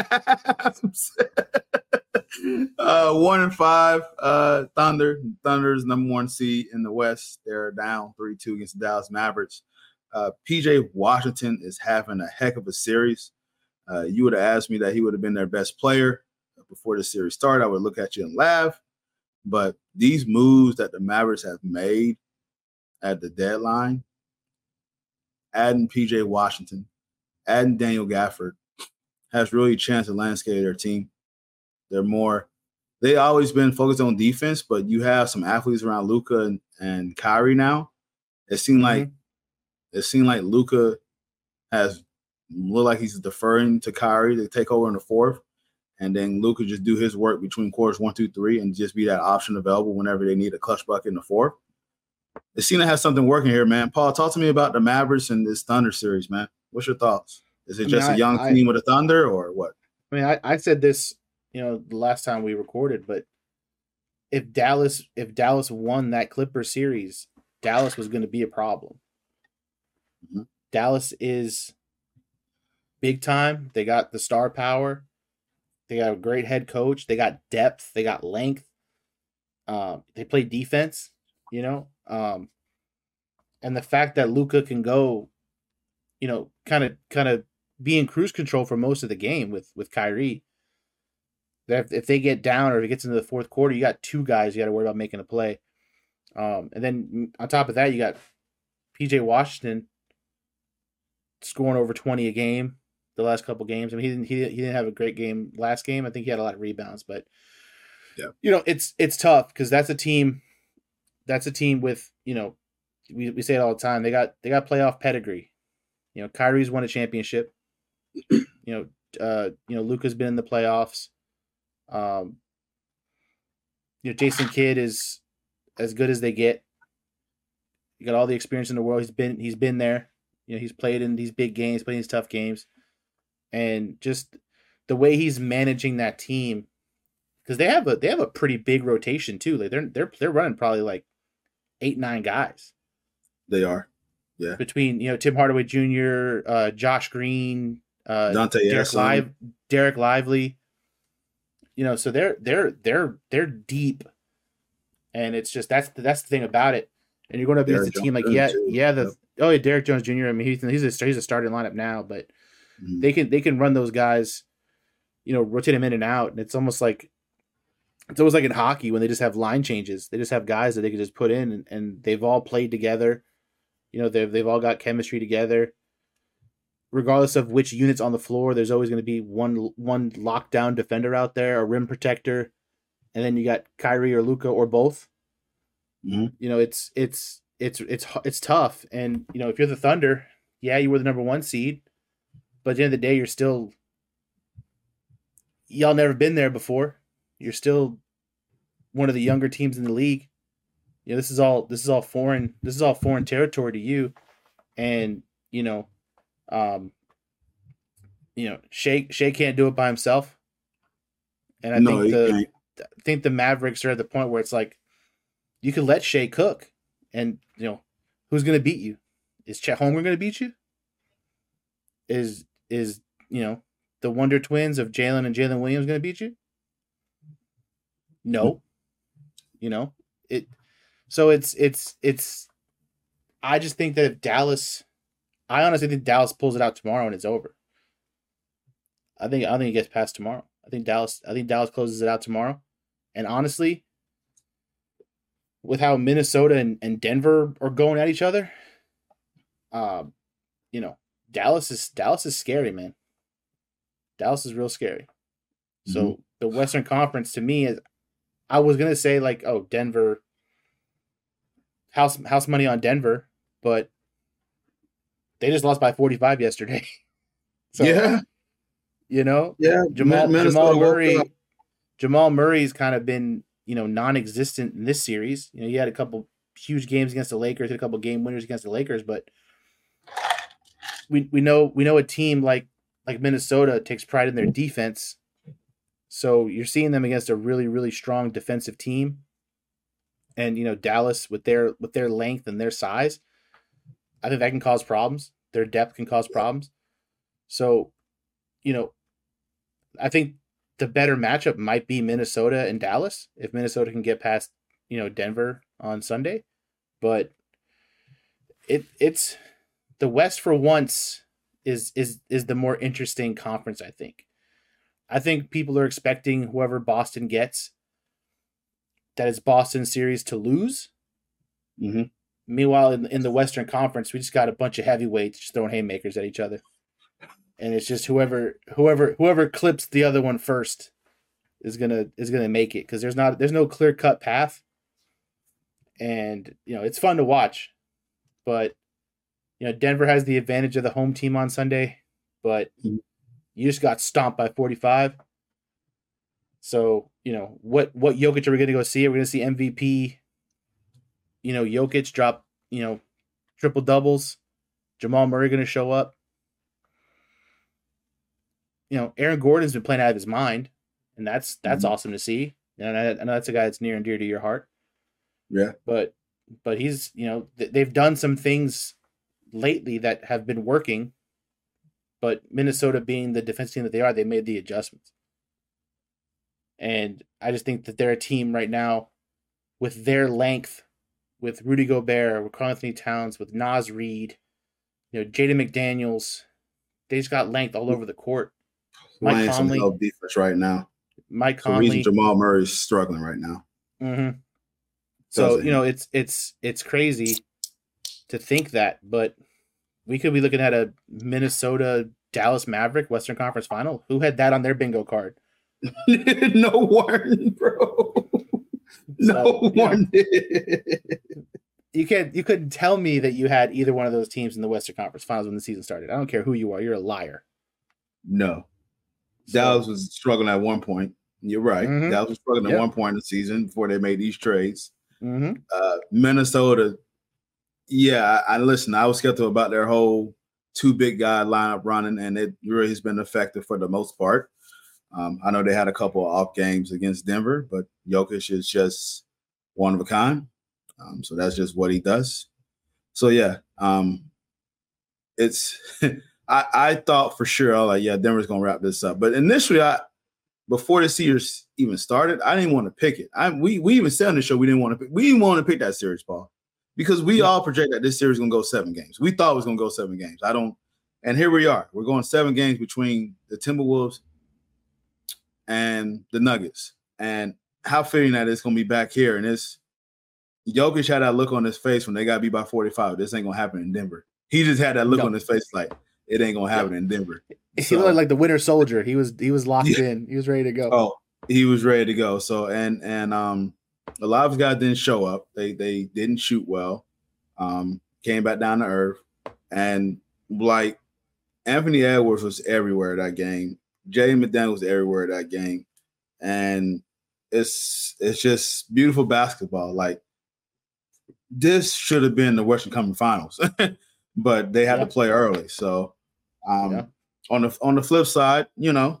Mavs. uh, one and five, uh, Thunder. Thunder's number one seed in the West. They're down three two against the Dallas Mavericks. Uh, P J Washington is having a heck of a series. Uh, you would have asked me that he would have been their best player before the series started. I would look at you and laugh. But these moves that the Mavericks have made at the deadline, adding P J Washington, adding Daniel Gafford, has really changed the landscape of their team. They're more they always been focused on defense, but you have some athletes around Luka and, and Kyrie now. It seemed mm-hmm. like it seemed like Luka has looked like he's deferring to Kyrie to take over in the fourth, and then Luka just do his work between quarters one, two, three, and just be that option available whenever they need a clutch bucket in the fourth. It seemed to have something working here, man. Paul, talk to me about the Mavericks and this Thunder series, man. What's your thoughts? Is it just I mean, a young I, team I, with a Thunder, or what? I mean, I, I said this, you know, the last time we recorded, but if Dallas if Dallas won that Clippers series, Dallas was going to be a problem. Mm-hmm. Dallas is big time. They got the star power. They got a great head coach. They got depth. They got length. Um, they play defense, you know. Um, and the fact that Luka can go, you know, kind of kind of be in cruise control for most of the game with with Kyrie. That if they get down or if it gets into the fourth quarter, you got two guys you got to worry about making a play. Um, and then on top of that, you got P J Washington scoring over twenty a game the last couple games. I mean, he didn't he, he didn't have a great game last game. I think he had a lot of rebounds, but yeah, you know, it's it's tough because that's a team that's a team with, you know, we, we say it all the time. They got they got playoff pedigree. You know, Kyrie's won a championship. you know, uh, you know, Luka's been in the playoffs. Um, you know, Jason Kidd is as good as they get. You got all the experience in the world. He's been he's been there. You know, he's played in these big games, played in these tough games, and just the way he's managing that team, because they have a they have a pretty big rotation too. Like they're they're they're running probably like eight nine guys. They are, yeah. Between you know Tim Hardaway Junior, uh, Josh Green, uh, Dante Derek Live, Derek Lively. You know, so they're they're they're they're deep, and it's just that's that's the thing about it. And you're going up against a team like yeah too. yeah the yep. oh yeah Derek Jones Junior I mean he's he's a he's a starting lineup now, but mm-hmm. they can they can run those guys, you know, rotate them in and out, and it's almost like it's almost like in hockey when they just have line changes. They just have guys that they can just put in, and, and they've all played together. You know, they've they've all got chemistry together. Regardless of which unit's on the floor, there's always going to be one one lockdown defender out there, a rim protector, and then you got Kyrie or Luka or both. Mm-hmm. You know, it's it's it's it's it's tough, and you know if you're the Thunder, yeah, you were the number one seed, but at the end of the day, you're still y'all never been there before. You're still one of the younger teams in the league. You know, this is all this is all foreign. This is all foreign territory to you, and you know. Um, you know, Shea Shea can't do it by himself, and I no, think the can't. I think the Mavericks are at the point where it's like you can let Shea cook, and you know who's going to beat you? Is Chet Holmgren going to beat you? Is is you know the Wonder Twins of Jalen and Jalen Williams going to beat you? No, you know it. So it's it's it's. I just think that if Dallas. I honestly think Dallas pulls it out tomorrow and it's over. I think I think it gets past tomorrow. I think Dallas I think Dallas closes it out tomorrow. And honestly, with how Minnesota and, and Denver are going at each other, um, you know, Dallas is Dallas is scary, man. Dallas is real scary. Mm-hmm. So the Western Conference to me is I was gonna say like, oh, Denver house house money on Denver, but they just lost by forty-five yesterday. So, yeah. You know? Yeah. Jamal, Jamal Murray Jamal Murray's kind of been, you know, non-existent in this series. You know, he had a couple huge games against the Lakers, had a couple game winners against the Lakers, but we we know we know a team like like Minnesota takes pride in their defense. So you're seeing them against a really, really strong defensive team. And, you know, Dallas with their with their length and their size, I think that can cause problems. Their depth can cause problems. So, you know, I think the better matchup might be Minnesota and Dallas if Minnesota can get past, you know, Denver on Sunday. But it it's the West for once is is is the more interesting conference, I think. I think people are expecting whoever Boston gets, that it's Boston series to lose. Mm-hmm. Meanwhile, in, in the Western Conference, we just got a bunch of heavyweights just throwing haymakers at each other. and it's just whoever whoever whoever clips the other one first is gonna is gonna make it, because there's not there's no clear cut path, and you know it's fun to watch, but you know Denver has the advantage of the home team on Sunday, but you just got stomped by forty-five. So you know what what Jokic are we gonna go see? Are we gonna see M V P? You know Jokic drop you know triple doubles. Jamal Murray gonna show up. You know Aaron Gordon's been playing out of his mind. And that's that's mm-hmm. awesome to see. And I, I know that's a guy that's near and dear to your heart. Yeah. But but he's, you know, th- they've done some things lately that have been working. But Minnesota being the defense team that they are, they made the adjustments. And I just think that they're a team right now with their length, with Rudy Gobert, with Karl-Anthony Towns, with Naz Reid, you know, Jaden McDaniels. They just got length all over the court. Mike Conley. Some defense right now. Mike Conley. The reason Jamal Murray is struggling right now. Mm-hmm. So, you know, it's it's it's crazy to think that, but we could be looking at a Minnesota Dallas Maverick Western Conference Final. Who had that on their bingo card? No one, bro. No so, one you know, did. You can't you couldn't tell me that you had either one of those teams in the Western Conference Finals when the season started. I don't care who you are, you're a liar. No. So, Dallas was struggling at one point. You're right. Mm-hmm. Dallas was struggling yep. at one point in the season before they made these trades. Mm-hmm. Uh, Minnesota, yeah, I, I listen. I was skeptical about their whole two big guy lineup running, and it really has been effective for the most part. Um, I know they had a couple of off games against Denver, but Jokic is just one of a kind. Um, so that's just what he does. So yeah, um, it's. I, I thought for sure, I was like, yeah, Denver's gonna wrap this up. But initially, I before the series even started, I didn't want to pick it. I we we even said on the show we didn't want to pick. We didn't want to pick that series, Paul, because we yeah. all project that this series is gonna go seven games. We thought it was gonna go seven games. I don't, and here we are. We're going seven games between the Timberwolves and the Nuggets, and how fitting that it's gonna be back here. And it's Jokic had that look on his face when they got beat by forty-five. This ain't gonna happen in Denver. He just had that look no. on his face like. It ain't gonna happen yeah. in Denver. He so, looked like the Winter Soldier. He was he was locked yeah. in. He was ready to go. Oh, he was ready to go. So and and um, a lot of guys didn't show up. They they didn't shoot well. Um, came back down to earth, and like Anthony Edwards was everywhere that game. Jaden McDaniels was everywhere that game, and it's it's just beautiful basketball. Like this should have been the Western Conference Finals. But they had yeah. to play early. So um, yeah. on the on the flip side, you know,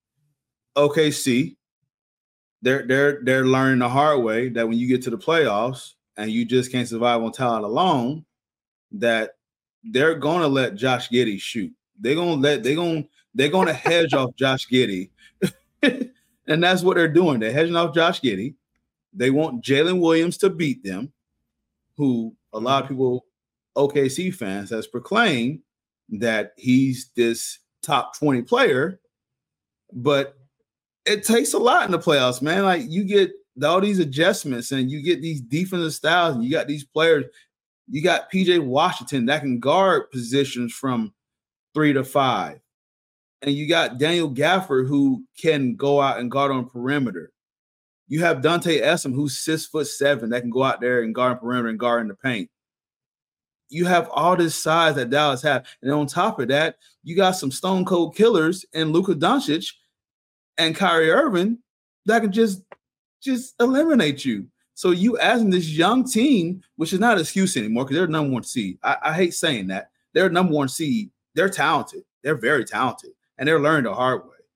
O K C, they're they're they're learning the hard way that when you get to the playoffs and you just can't survive on talent alone, that they're gonna let Josh Giddey shoot. They're gonna let they're gonna they're gonna hedge off Josh Giddey. And that's what they're doing. They're hedging off Josh Giddey. They want Jalen Williams to beat them, who a lot of people O K C fans has proclaimed that he's this top twenty player, but it takes a lot in the playoffs, man. Like you get all these adjustments and you get these defensive styles and you got these players. You got P J Washington that can guard positions from three to five. And you got Daniel Gafford who can go out and guard on perimeter. You have Dante Essam who's six foot seven that can go out there and guard on perimeter and guard in the paint. You have all this size that Dallas have. And on top of that, you got some stone cold killers and Luka Doncic and Kyrie Irving that can just, just eliminate you. So you asking this young team, which is not an excuse anymore because they're number one seed. I, I hate saying that. They're number one seed. They're talented. They're very talented. And they're learning the hard way.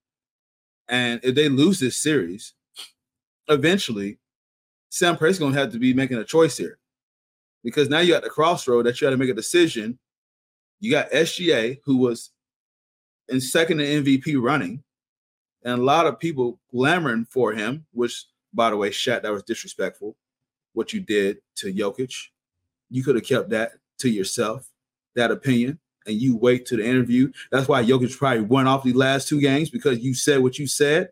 And if they lose this series, eventually, Sam Presti's going to have to be making a choice here. Because now you're at the crossroad that you got to make a decision. You got S G A, who was in second in M V P running, and a lot of people clamoring for him, which, by the way, Shaq, that was disrespectful, what you did to Jokic. You could have kept that to yourself, that opinion, and you wait to the interview. That's why Jokic probably went off these last two games, because you said what you said.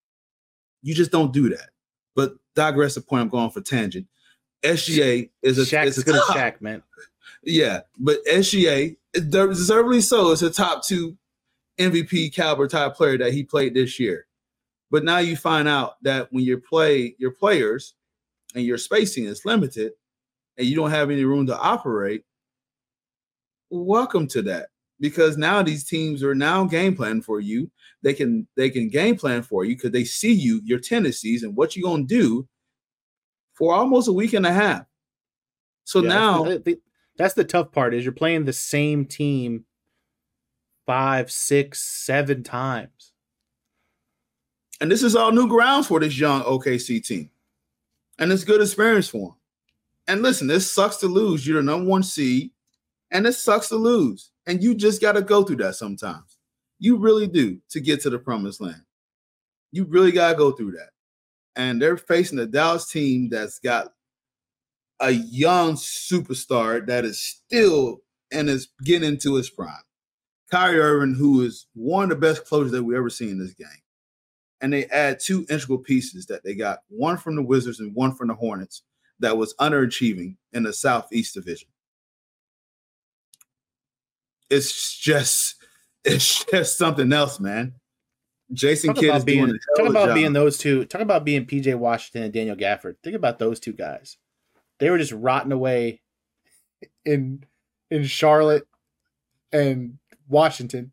You just don't do that. But digress the point, I'm going for tangent. S G A is a, Shaq's is a good top. as Shaq, man. Yeah, but S G A, deservedly so, is a top two M V P caliber type player that he played this year. But now you find out that when you play your players and your spacing is limited and you don't have any room to operate, welcome to that. Because now these teams are now game planning for you. They can they can game plan for you because they see you, your tendencies, and what you're gonna do for almost a week and a half. So yeah, now that's the, that's the tough part is you're playing the same team five, six, seven times. And this is all new grounds for this young O K C team. And it's good experience for them. And listen, this sucks to lose. You're the number one seed, and it sucks to lose. And you just got to go through that sometimes. You really do to get to the promised land. You really got to go through that. And they're facing a Dallas team that's got a young superstar that is still and is getting into his prime. Kyrie Irving, who is one of the best closers that we ever seen in this game. And they add two integral pieces that they got, one from the Wizards and one from the Hornets, that was underachieving in the Southeast Division. It's just, it's just something else, man. Jason talk Kidd is being, doing a talk about job. being those two. Talk about being P J Washington and Daniel Gafford. Think about those two guys. They were just rotting away in in Charlotte and Washington.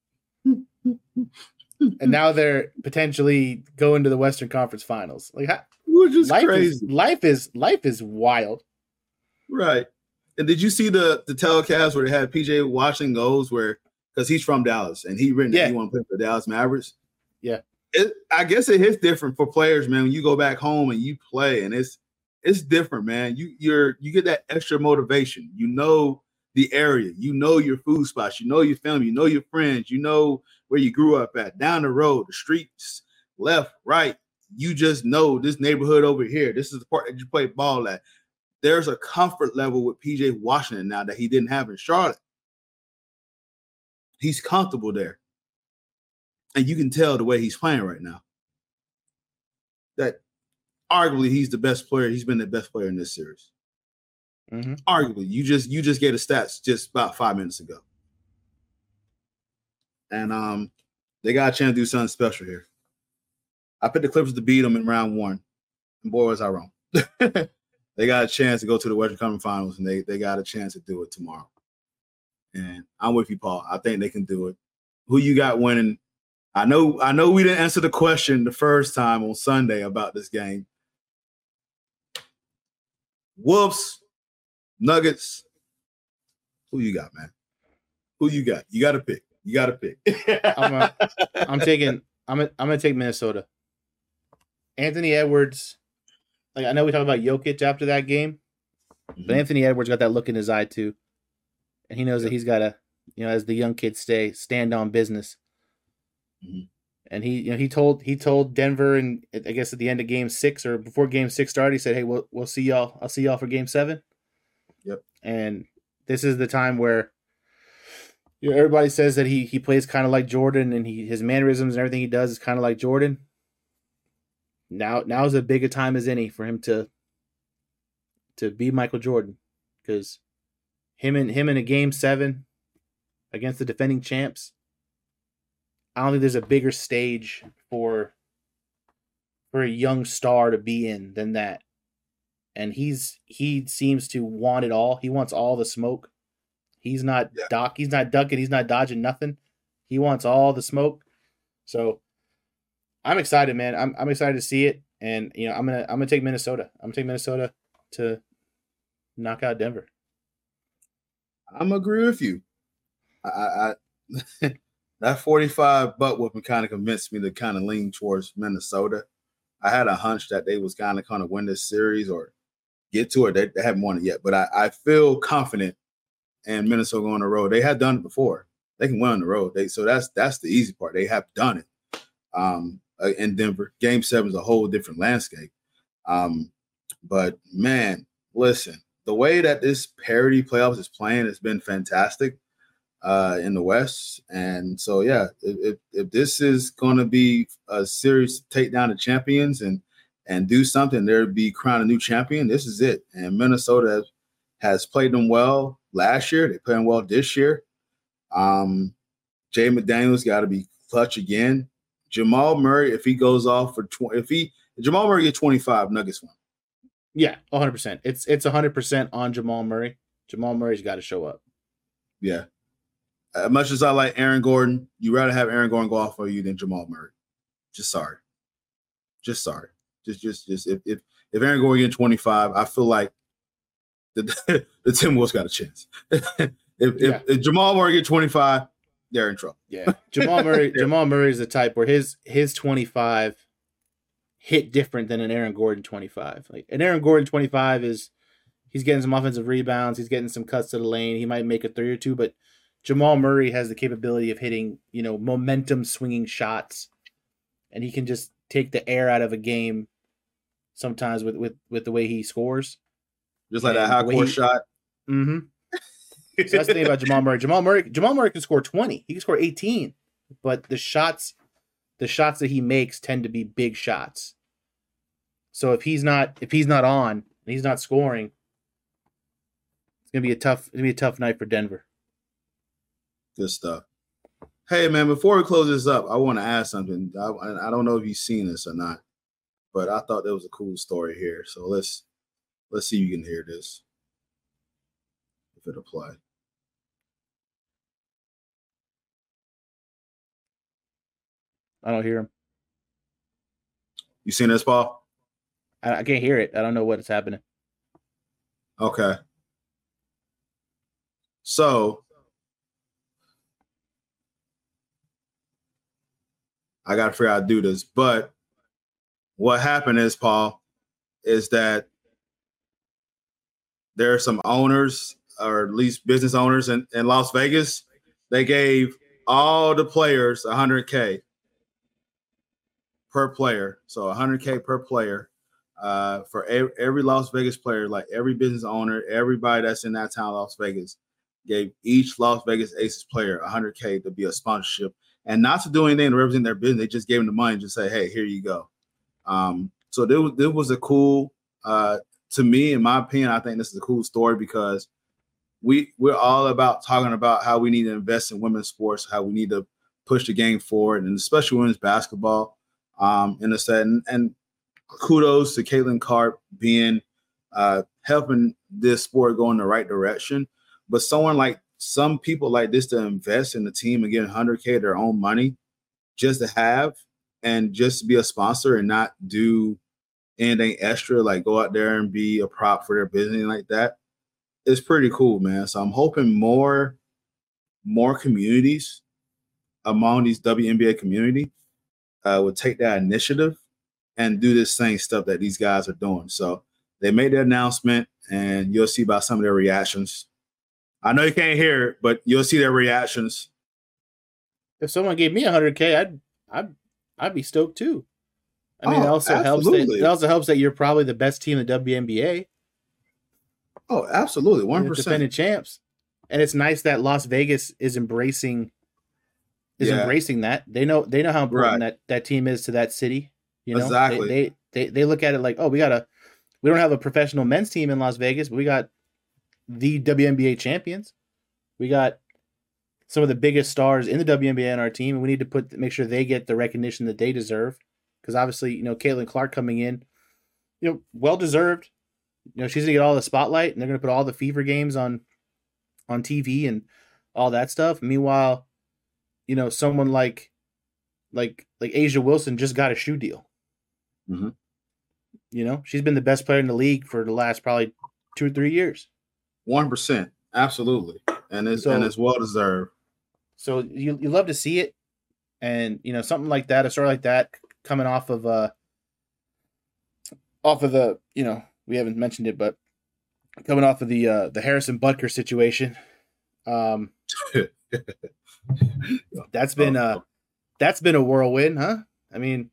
And now they're potentially going to the Western Conference Finals. Like, how, which is life crazy. Is, life is life is wild, right? And did you see the the telecast where they had P J Washington goes where because he's from Dallas and he written yeah. that he want to play for the Dallas Mavericks? Yeah, it, I guess it hits different for players, man. When you go back home and you play, and it's it's different, man. You you're you get that extra motivation. You know the area, you know your food spots, you know your family, you know your friends, you know where you grew up at, down the road, the streets, left, right. You just know this neighborhood over here. This is the part that you play ball at. There's a comfort level with P J Washington now that he didn't have in Charlotte. He's comfortable there. And you can tell the way he's playing right now that arguably he's the best player. He's been the best player in this series. Mm-hmm. Arguably, you just you just gave the stats just about five minutes ago. And um, they got a chance to do something special here. I picked the Clippers to beat them in round one. And boy, was I wrong. They got a chance to go to the Western Conference Finals, and they, they got a chance to do it tomorrow. And I'm with you, Paul. I think they can do it. Who you got winning? I know I know we didn't answer the question the first time on Sunday about this game. Wolves, Nuggets. Who you got, man? Who you got? You got to pick. You got to pick. I'm, a, I'm taking. I'm. A, I'm gonna take Minnesota. Anthony Edwards. Like I know we talked about Jokic after that game, mm-hmm. but Anthony Edwards got that look in his eye too, and he knows yep. that he's got to, you know, as the young kids stay, stand on business. Mm-hmm. And he, you know, he told he told Denver, and I guess at the end of Game Six or before Game Six started, he said, "Hey, we'll we'll see y'all. I'll see y'all for Game Seven." Yep. And this is the time where, you know, everybody says that he he plays kind of like Jordan, and he his mannerisms and everything he does is kind of like Jordan. Now, now is as big a time as any for him to to be Michael Jordan, because him and him in a Game Seven against the defending champs. I don't think there's a bigger stage for for a young star to be in than that. And he's he seems to want it all. He wants all the smoke. He's not yeah. doc. He's not ducking. He's not dodging nothing. He wants all the smoke. So I'm excited, man. I'm I'm excited to see it. And you know, I'm gonna I'm gonna take Minnesota. I'm gonna take Minnesota to knock out Denver. I'm agree with you. I, I that forty-five butt whooping kind of convinced me to kind of lean towards Minnesota. I had a hunch that they was kind of kind of win this series or get to it. They, they haven't won it yet, but I, I feel confident in Minnesota on the road. They had done it before. They can win on the road. They so that's that's the easy part. They have done it um, in Denver. Game seven is a whole different landscape. Um, but man, listen, the way that this parity playoffs is playing has been fantastic uh, in the West. And so, yeah, if, if this is going to be a series to take down the champions and and do something, there'd be crown a new champion. This is it. And Minnesota has, has played them well last year. They played them well this year. Um, Jay McDaniels got to be clutch again. Jamal Murray, if he goes off for twenty, if he if Jamal Murray get twenty-five, Nuggets win. Yeah, one hundred percent. It's it's one hundred percent on Jamal Murray. Jamal Murray's got to show up. Yeah. As much as I like Aaron Gordon, you'd rather have Aaron Gordon go off for you than Jamal Murray. Just sorry. Just sorry. Just, just, just if if, if Aaron Gordon get twenty-five, I feel like the the Timberwolves got a chance. if, Yeah. if if Jamal Murray get twenty-five, they're in trouble. Yeah, Jamal Murray. Jamal Murray is the type where his his twenty-five hit different than an Aaron Gordon twenty-five. Like an Aaron Gordon twenty-five is he's getting some offensive rebounds, he's getting some cuts to the lane, he might make a three or two, but Jamal Murray has the capability of hitting, you know, momentum swinging shots, and he can just take the air out of a game sometimes with with, with the way he scores. Just like And that high the way court he- shot. Mm-hmm. So that's the thing about Jamal Murray. Jamal Murray, Jamal Murray can score twenty. He can score eighteen, but the shots, the shots that he makes tend to be big shots. So if he's not, if he's not on and he's not scoring, it's gonna be a tough, it's gonna be a tough night for Denver. Good stuff. Hey, man, before we close this up, I want to ask something. I, I don't know if you've seen this or not, but I thought there was a cool story here. So let's let's see if you can hear this. If it apply. I don't hear him. You seen this, Paul? I, I can't hear it. I don't know what's happening. Okay. So I got to figure out how to do this. But what happened is, Paul, is that there are some owners, or at least business owners in, in Las Vegas. They gave all the players one hundred K per player. So one hundred K per player uh, for every, every Las Vegas player, like every business owner, everybody that's in that town, Las Vegas, gave each Las Vegas Aces player one hundred K to be a sponsorship. And not to do anything to represent their business. They just gave them the money and just say, hey, here you go. Um, so there was, there was a cool, uh, to me, in my opinion, I think this is a cool story because we, we're all about talking about how we need to invest in women's sports, how we need to push the game forward, and especially women's basketball um, in a setting. And kudos to Caitlin Clark being uh, helping this sport go in the right direction. But someone like some people like this to invest in the team and get one hundred K of their own money just to have and just to be a sponsor and not do anything extra, like go out there and be a prop for their business like that. It's pretty cool, man. So I'm hoping more, more communities among these W N B A community uh, would take that initiative and do this same stuff that these guys are doing. So they made their announcement, and you'll see by some of their reactions. I know you can't hear it, but you'll see their reactions. If someone gave me one hundred K, I'd I'd I'd be stoked too. I mean, Oh, it also helps that absolutely. it also helps that you're probably the best team in the W N B A. Oh, absolutely, one You're percent. defending champs, and it's nice that Las Vegas is embracing is Yeah. embracing that. They know they know how important Right. that, that team is to that city. You know, Exactly. They, they they they look at it like, oh, we got a we don't have a professional men's team in Las Vegas, but we got the W N B A champions. We got some of the biggest stars in the W N B A on our team, and we need to put make sure they get the recognition that they deserve. Because obviously, you know, Caitlin Clark coming in, you know, well deserved. You know, she's gonna get all the spotlight, and they're gonna put all the FIFA games on on T V and all that stuff. Meanwhile, you know, someone like like like Asia Wilson just got a shoe deal. Mhm. You know, she's been the best player in the league for the last probably two or three years. One percent, absolutely, and it's So- and it's well deserved. So you you love to see it, and you know something like that, a story like that coming off of uh off of the you know we haven't mentioned it, but coming off of the uh, the Harrison Butker situation, um, that's been uh that's been a whirlwind, huh? I mean,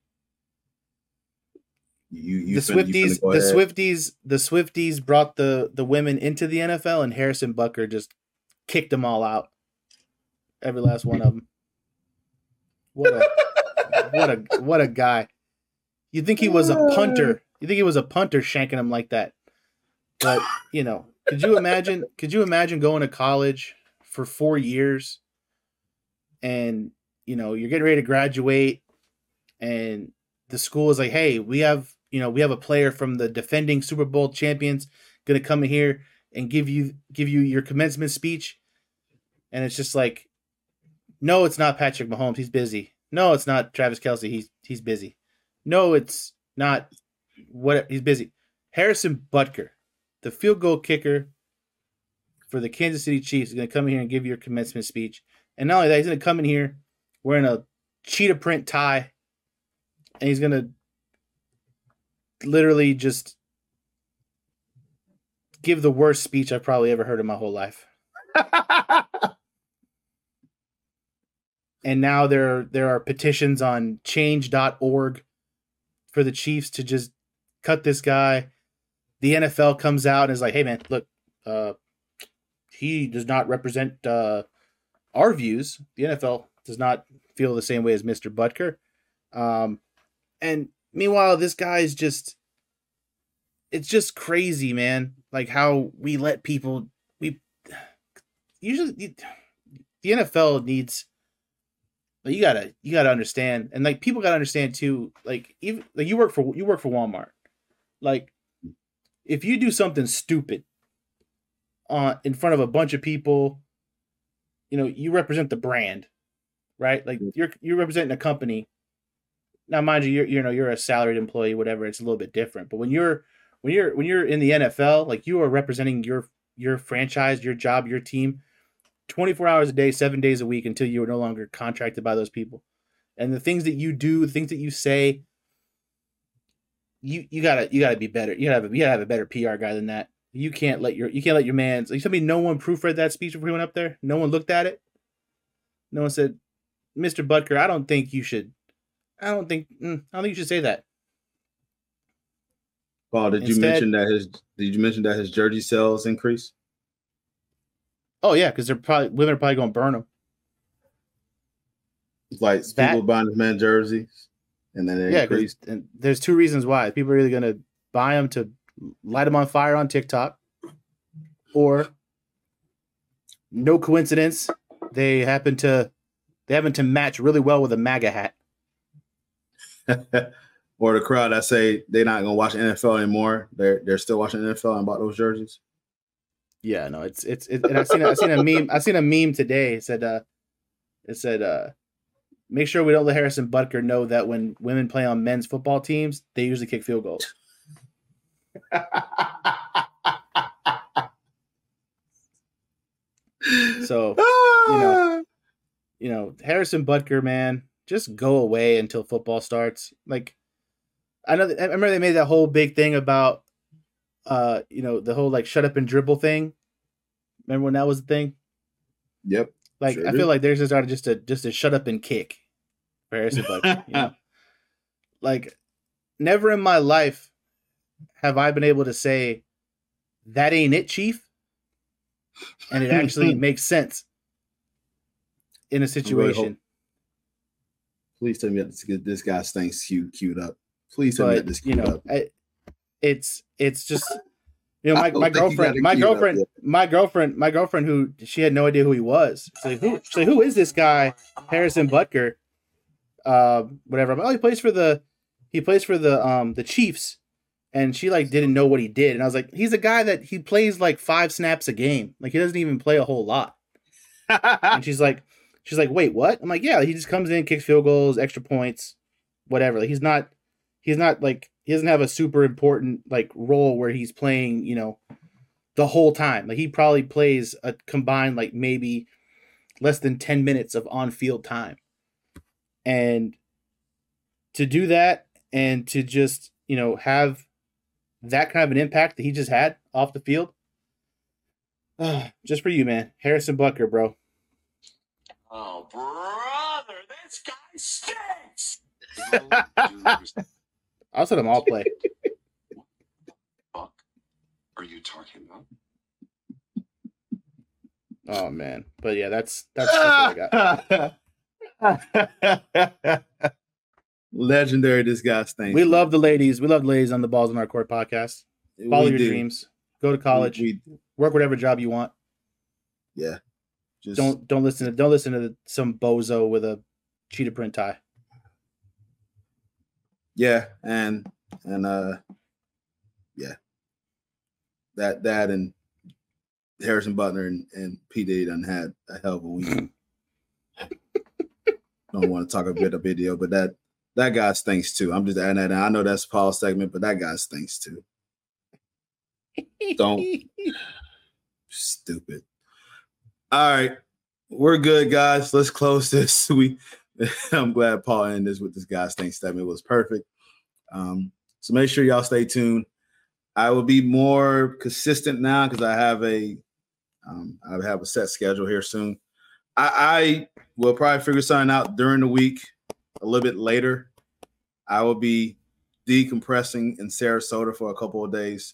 You, you the finna- you Swifties, finna go the ahead. Swifties, the Swifties brought the the women into the N F L, and Harrison Butker just kicked them all out, every last one of them. What a what a what a guy! You think he was a punter? You think he was a punter shanking him like that? But you know, could you imagine? Could you imagine going to college for four years and you know you're getting ready to graduate, and the school is like, hey, we have you know we have a player from the defending Super Bowl champions going to come in here and give you give you your commencement speech, and it's just like, no, it's not Patrick Mahomes, he's busy. No, it's not Travis Kelce, he's he's busy. No, it's not what he's busy. Harrison Butker, the field goal kicker for the Kansas City Chiefs, is going to come in here and give your commencement speech. And not only that, he's going to come in here wearing a cheetah print tie, and he's going to literally just give the worst speech I've probably ever heard in my whole life. And now there, there are petitions on change dot org for the Chiefs to just cut this guy. The N F L comes out and is like, hey, man, look, uh, he does not represent uh, our views. The N F L does not feel the same way as Mister Butker. Um, and meanwhile, this guy is just, it's just crazy, man. Like how we let people, we usually, the N F L needs, you gotta, you gotta understand. And like, people gotta understand too, like even like you work for, you work for Walmart. Like if you do something stupid uh, in front of a bunch of people, you know, you represent the brand, right? Like you're, you're representing a company. Now, mind you, you're, you know, you're a salaried employee, whatever. It's a little bit different. But when you're, when you're, when you're in the N F L, like you are representing your, your franchise, your job, your team, twenty-four hours a day, seven days a week until you are no longer contracted by those people. And the things that you do, the things that you say, you, you gotta, you gotta be better. You gotta have, a, you gotta have a better P R guy than that. You can't let your, you can't let your man, like somebody, no one proofread that speech before he went up there. No one looked at it. No one said, Mister Butker, I don't think you should, I don't think, mm, I don't think you should say that. Paul, did Instead, you mention that his, did you mention that his jersey sales increase? Oh yeah. Cause they're probably, women are probably going to burn them. It's like that, people buying this man jerseys and then they yeah, increased. And there's two reasons why. People are either going to buy them to light them on fire on TikTok, or no coincidence, they happen to they happen to match really well with a MAGA hat. Or the crowd that say they're not gonna watch N F L anymore. They're they're still watching N F L and bought those jerseys. Yeah, no, it's it's it, and I seen I seen a meme. I seen a meme today. It said uh, it said uh, make sure we don't let Harrison Butker know that when women play on men's football teams, they usually kick field goals. So, you know, you know, Harrison Butker, man, just go away until football starts. Like, I know, that, I remember they made that whole big thing about, uh, you know, the whole like shut up and dribble thing. Remember when that was the thing? Yep. Like, sure I feel like there's just started just a just a shut up and kick for Harrison Butker. You know? Like, never in my life have I been able to say that ain't it, Chief, and it actually makes sense in a situation. Really Please tell me that this, this guy's thing's queued, queued up. Please tell but, me that this queued you know, up. I, it's it's just you know my, my girlfriend my girlfriend up, yeah. my girlfriend my girlfriend who she had no idea who he was. So who so who is this guy Harrison Butker? Uh, whatever. Oh, he plays for the he plays for the um the Chiefs. And she like didn't know what he did. And I was like, he's a guy that he plays like five snaps a game. Like he doesn't even play a whole lot. And she's like, she's like, wait, what? I'm like, yeah, he just comes in, kicks field goals, extra points, whatever. Like he's not, he's not like, he doesn't have a super important like role where he's playing, you know, the whole time. Like he probably plays a combined like maybe less than ten minutes of on-field time. And to do that and to just, you know, have that kind of an impact that he just had off the field. Uh, just for you, man. Harrison Butker, bro. Oh, brother, this guy stinks. I'll let them all play. What the fuck are you talking about? Oh, man. But yeah, that's that's, that's what I got. Legendary, this guy's thing. We love the ladies. We love the ladies on the Balls in Our Court podcast. Follow we your do. dreams. Go to college. We, we, work whatever job you want. Yeah. Just don't don't listen to don't listen to some bozo with a cheetah print tie. Yeah, and and uh, yeah, that that and Harrison Butler and, and P. Diddy done had a hell of a week. Don't want to talk a bit of video, but that that guy stinks too. I'm just adding that. I know that's Paul's segment, but that guy stinks too. Don't stupid. All right, we're good, guys. Let's close this. We. I'm glad Paul ended this with this guy stinks statement. It was perfect. Um, so make sure y'all stay tuned. I will be more consistent now because I have a um, I have a set schedule here soon. I, I will probably figure something out during the week. A little bit later, I will be decompressing in Sarasota for a couple of days.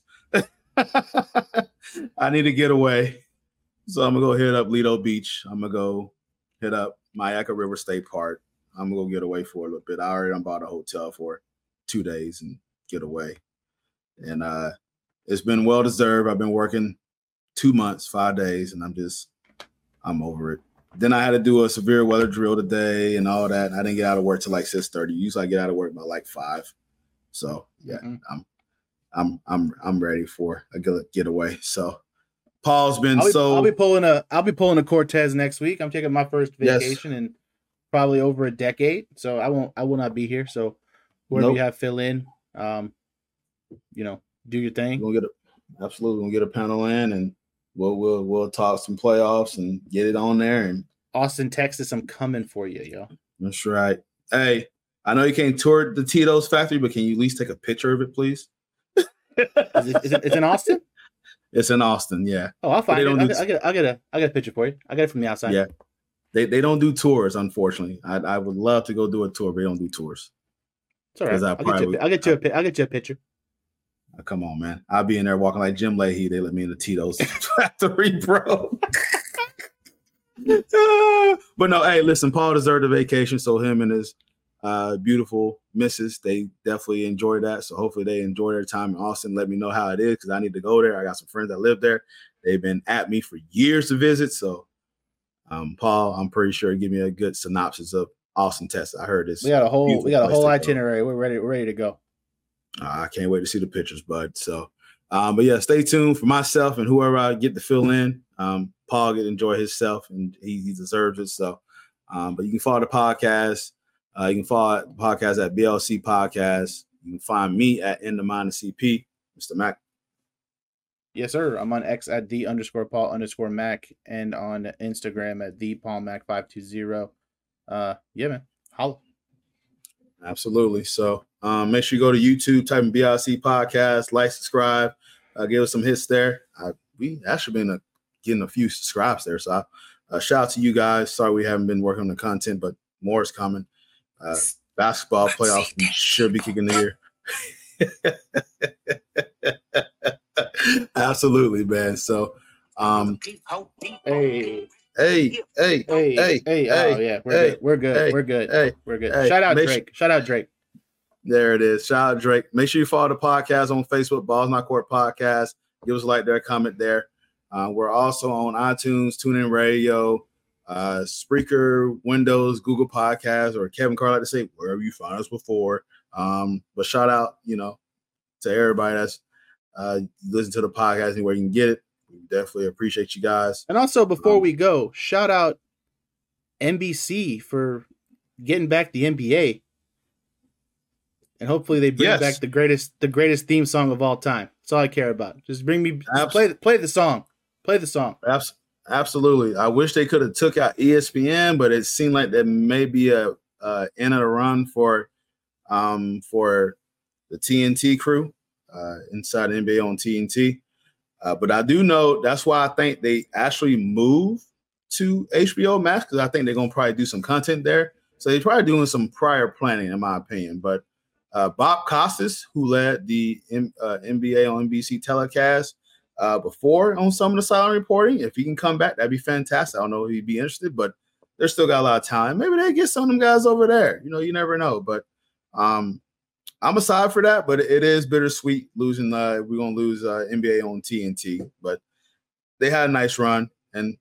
I need to get away, so I'm gonna go hit up Lido Beach. I'm gonna go hit up Mayaca River State Park. I'm gonna go get away for a little bit. I already done bought a hotel for two days and get away. And uh, it's been well deserved. I've been working two months, five days, and I'm just, I'm over it. Then I had to do a severe weather drill today and all that. I didn't get out of work till like six thirty. Usually I get out of work by like five. So yeah, mm-hmm. I'm, I'm, I'm, I'm ready for a good getaway. So Paul's been I'll be, so. I'll be pulling a, I'll be pulling a Cortez next week. I'm taking my first vacation yes. in probably over a decade. So I won't, I will not be here. So whoever nope. you have fill in, um, you know, do your thing. We'll get a, absolutely. We'll get a panel in and we'll, we'll, we'll talk some playoffs and get it on there. And Austin, Texas, I'm coming for you, yo. That's right. Hey, I know you can't tour the Tito's factory, but can you at least take a picture of it, please? is, it, is it, it's in Austin? It's in Austin, yeah. Oh, I'll find it. I'll, do, get, I'll, get, I'll, get a, I'll get a picture for you. I got it from the outside. Yeah. They they don't do tours, unfortunately. I I would love to go do a tour, but they don't do tours. It's all right. I'll get, you a, I'll, get you a, I'll get you a picture. Oh, come on, man. I'll be in there walking like Jim Leahy. They let me in the Tito's factory, bro. But no, hey, listen, Paul deserved a vacation, so him and his uh, beautiful missus, they definitely enjoy that. So hopefully they enjoy their time in Austin. Let me know how it is because I need to go there. I got some friends that live there. They've been at me for years to visit. So, um, Paul, I'm pretty sure give me a good synopsis of Austin, Texas. I heard this. We got a whole we got a whole itinerary. We're ready. We're ready to go. Uh, I can't wait to see the pictures, bud. So, um, but yeah, stay tuned for myself and whoever I get to fill in. Um, Paul get to enjoy himself and he, he deserves it. So, um, but you can follow the podcast. Uh, you can follow the podcast at B L C Podcast. You can find me at In the Mind of C P, Mister Mac. Yes, sir. I'm on X at the underscore Paul underscore Mac and on Instagram at the Paul Mac five two zero. Uh, yeah, man. Holla. Absolutely. So um, make sure you go to YouTube, type in B L C Podcast, like, subscribe, uh, give us some hits there. I, we actually been uh, getting a few subscribes there. So uh, shout out to you guys. Sorry we haven't been working on the content, but more is coming. Uh, basketball playoffs should be kicking the year. Absolutely, man. So, um, hey, hey, hey, hey, hey, hey, oh yeah, we're hey, good, we're good, hey, we're good, hey, we're good. Hey, Shout out Drake, sure, shout out Drake. There it is. Shout out Drake. Make sure you follow the podcast on Facebook, Balls Not Court Podcast. Give us a like there, comment there. Uh, we're also on iTunes, TuneIn Radio, uh, Spreaker, Windows, Google Podcasts, or Kevin Carr like to say, wherever you found us before. Um, but shout out, you know, to everybody that's uh, listen to the podcast anywhere you can get it. We definitely appreciate you guys. And also, before um, we go, shout out N B C for getting back the N B A. And hopefully they bring yes. back the greatest the greatest theme song of all time. That's all I care about. Just bring me just play play the song. Play the song. Absolutely. I wish they could have took out E S P N, but it seemed like there may be a uh, end of the run for um for the T N T crew uh, inside the N B A on T N T. Uh, but I do know that's why I think they actually moved to H B O Max because I think they're gonna probably do some content there. So they're probably doing some prior planning, in my opinion. But uh, Bob Costas, who led the M- uh, N B A on N B C telecast uh, before on some of the silent reporting, if he can come back, that'd be fantastic. I don't know if he'd be interested, but they're still got a lot of time. Maybe they get some of them guys over there. You know, you never know. But um, I'm aside for that, but it is bittersweet losing. Uh, we're gonna lose uh, N B A on T N T, but they had a nice run, and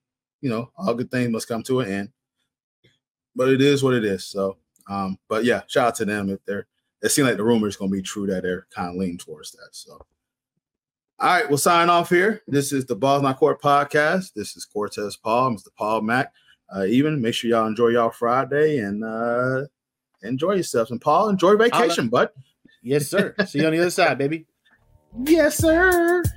you know, all good things must come to an end. But it is what it is. So, um, but yeah, shout out to them if they're. It seems like the rumor is going to be true that they're kind of leaning towards that. So, all right, we'll sign off here. This is the Balls Not Court podcast. This is Cortez Paul, Mister Paul Mack. Uh, even make sure y'all enjoy y'all Friday and uh, enjoy yourselves. And Paul, enjoy vacation, bud. Yes, sir. See you on the other side, baby. Yes, sir.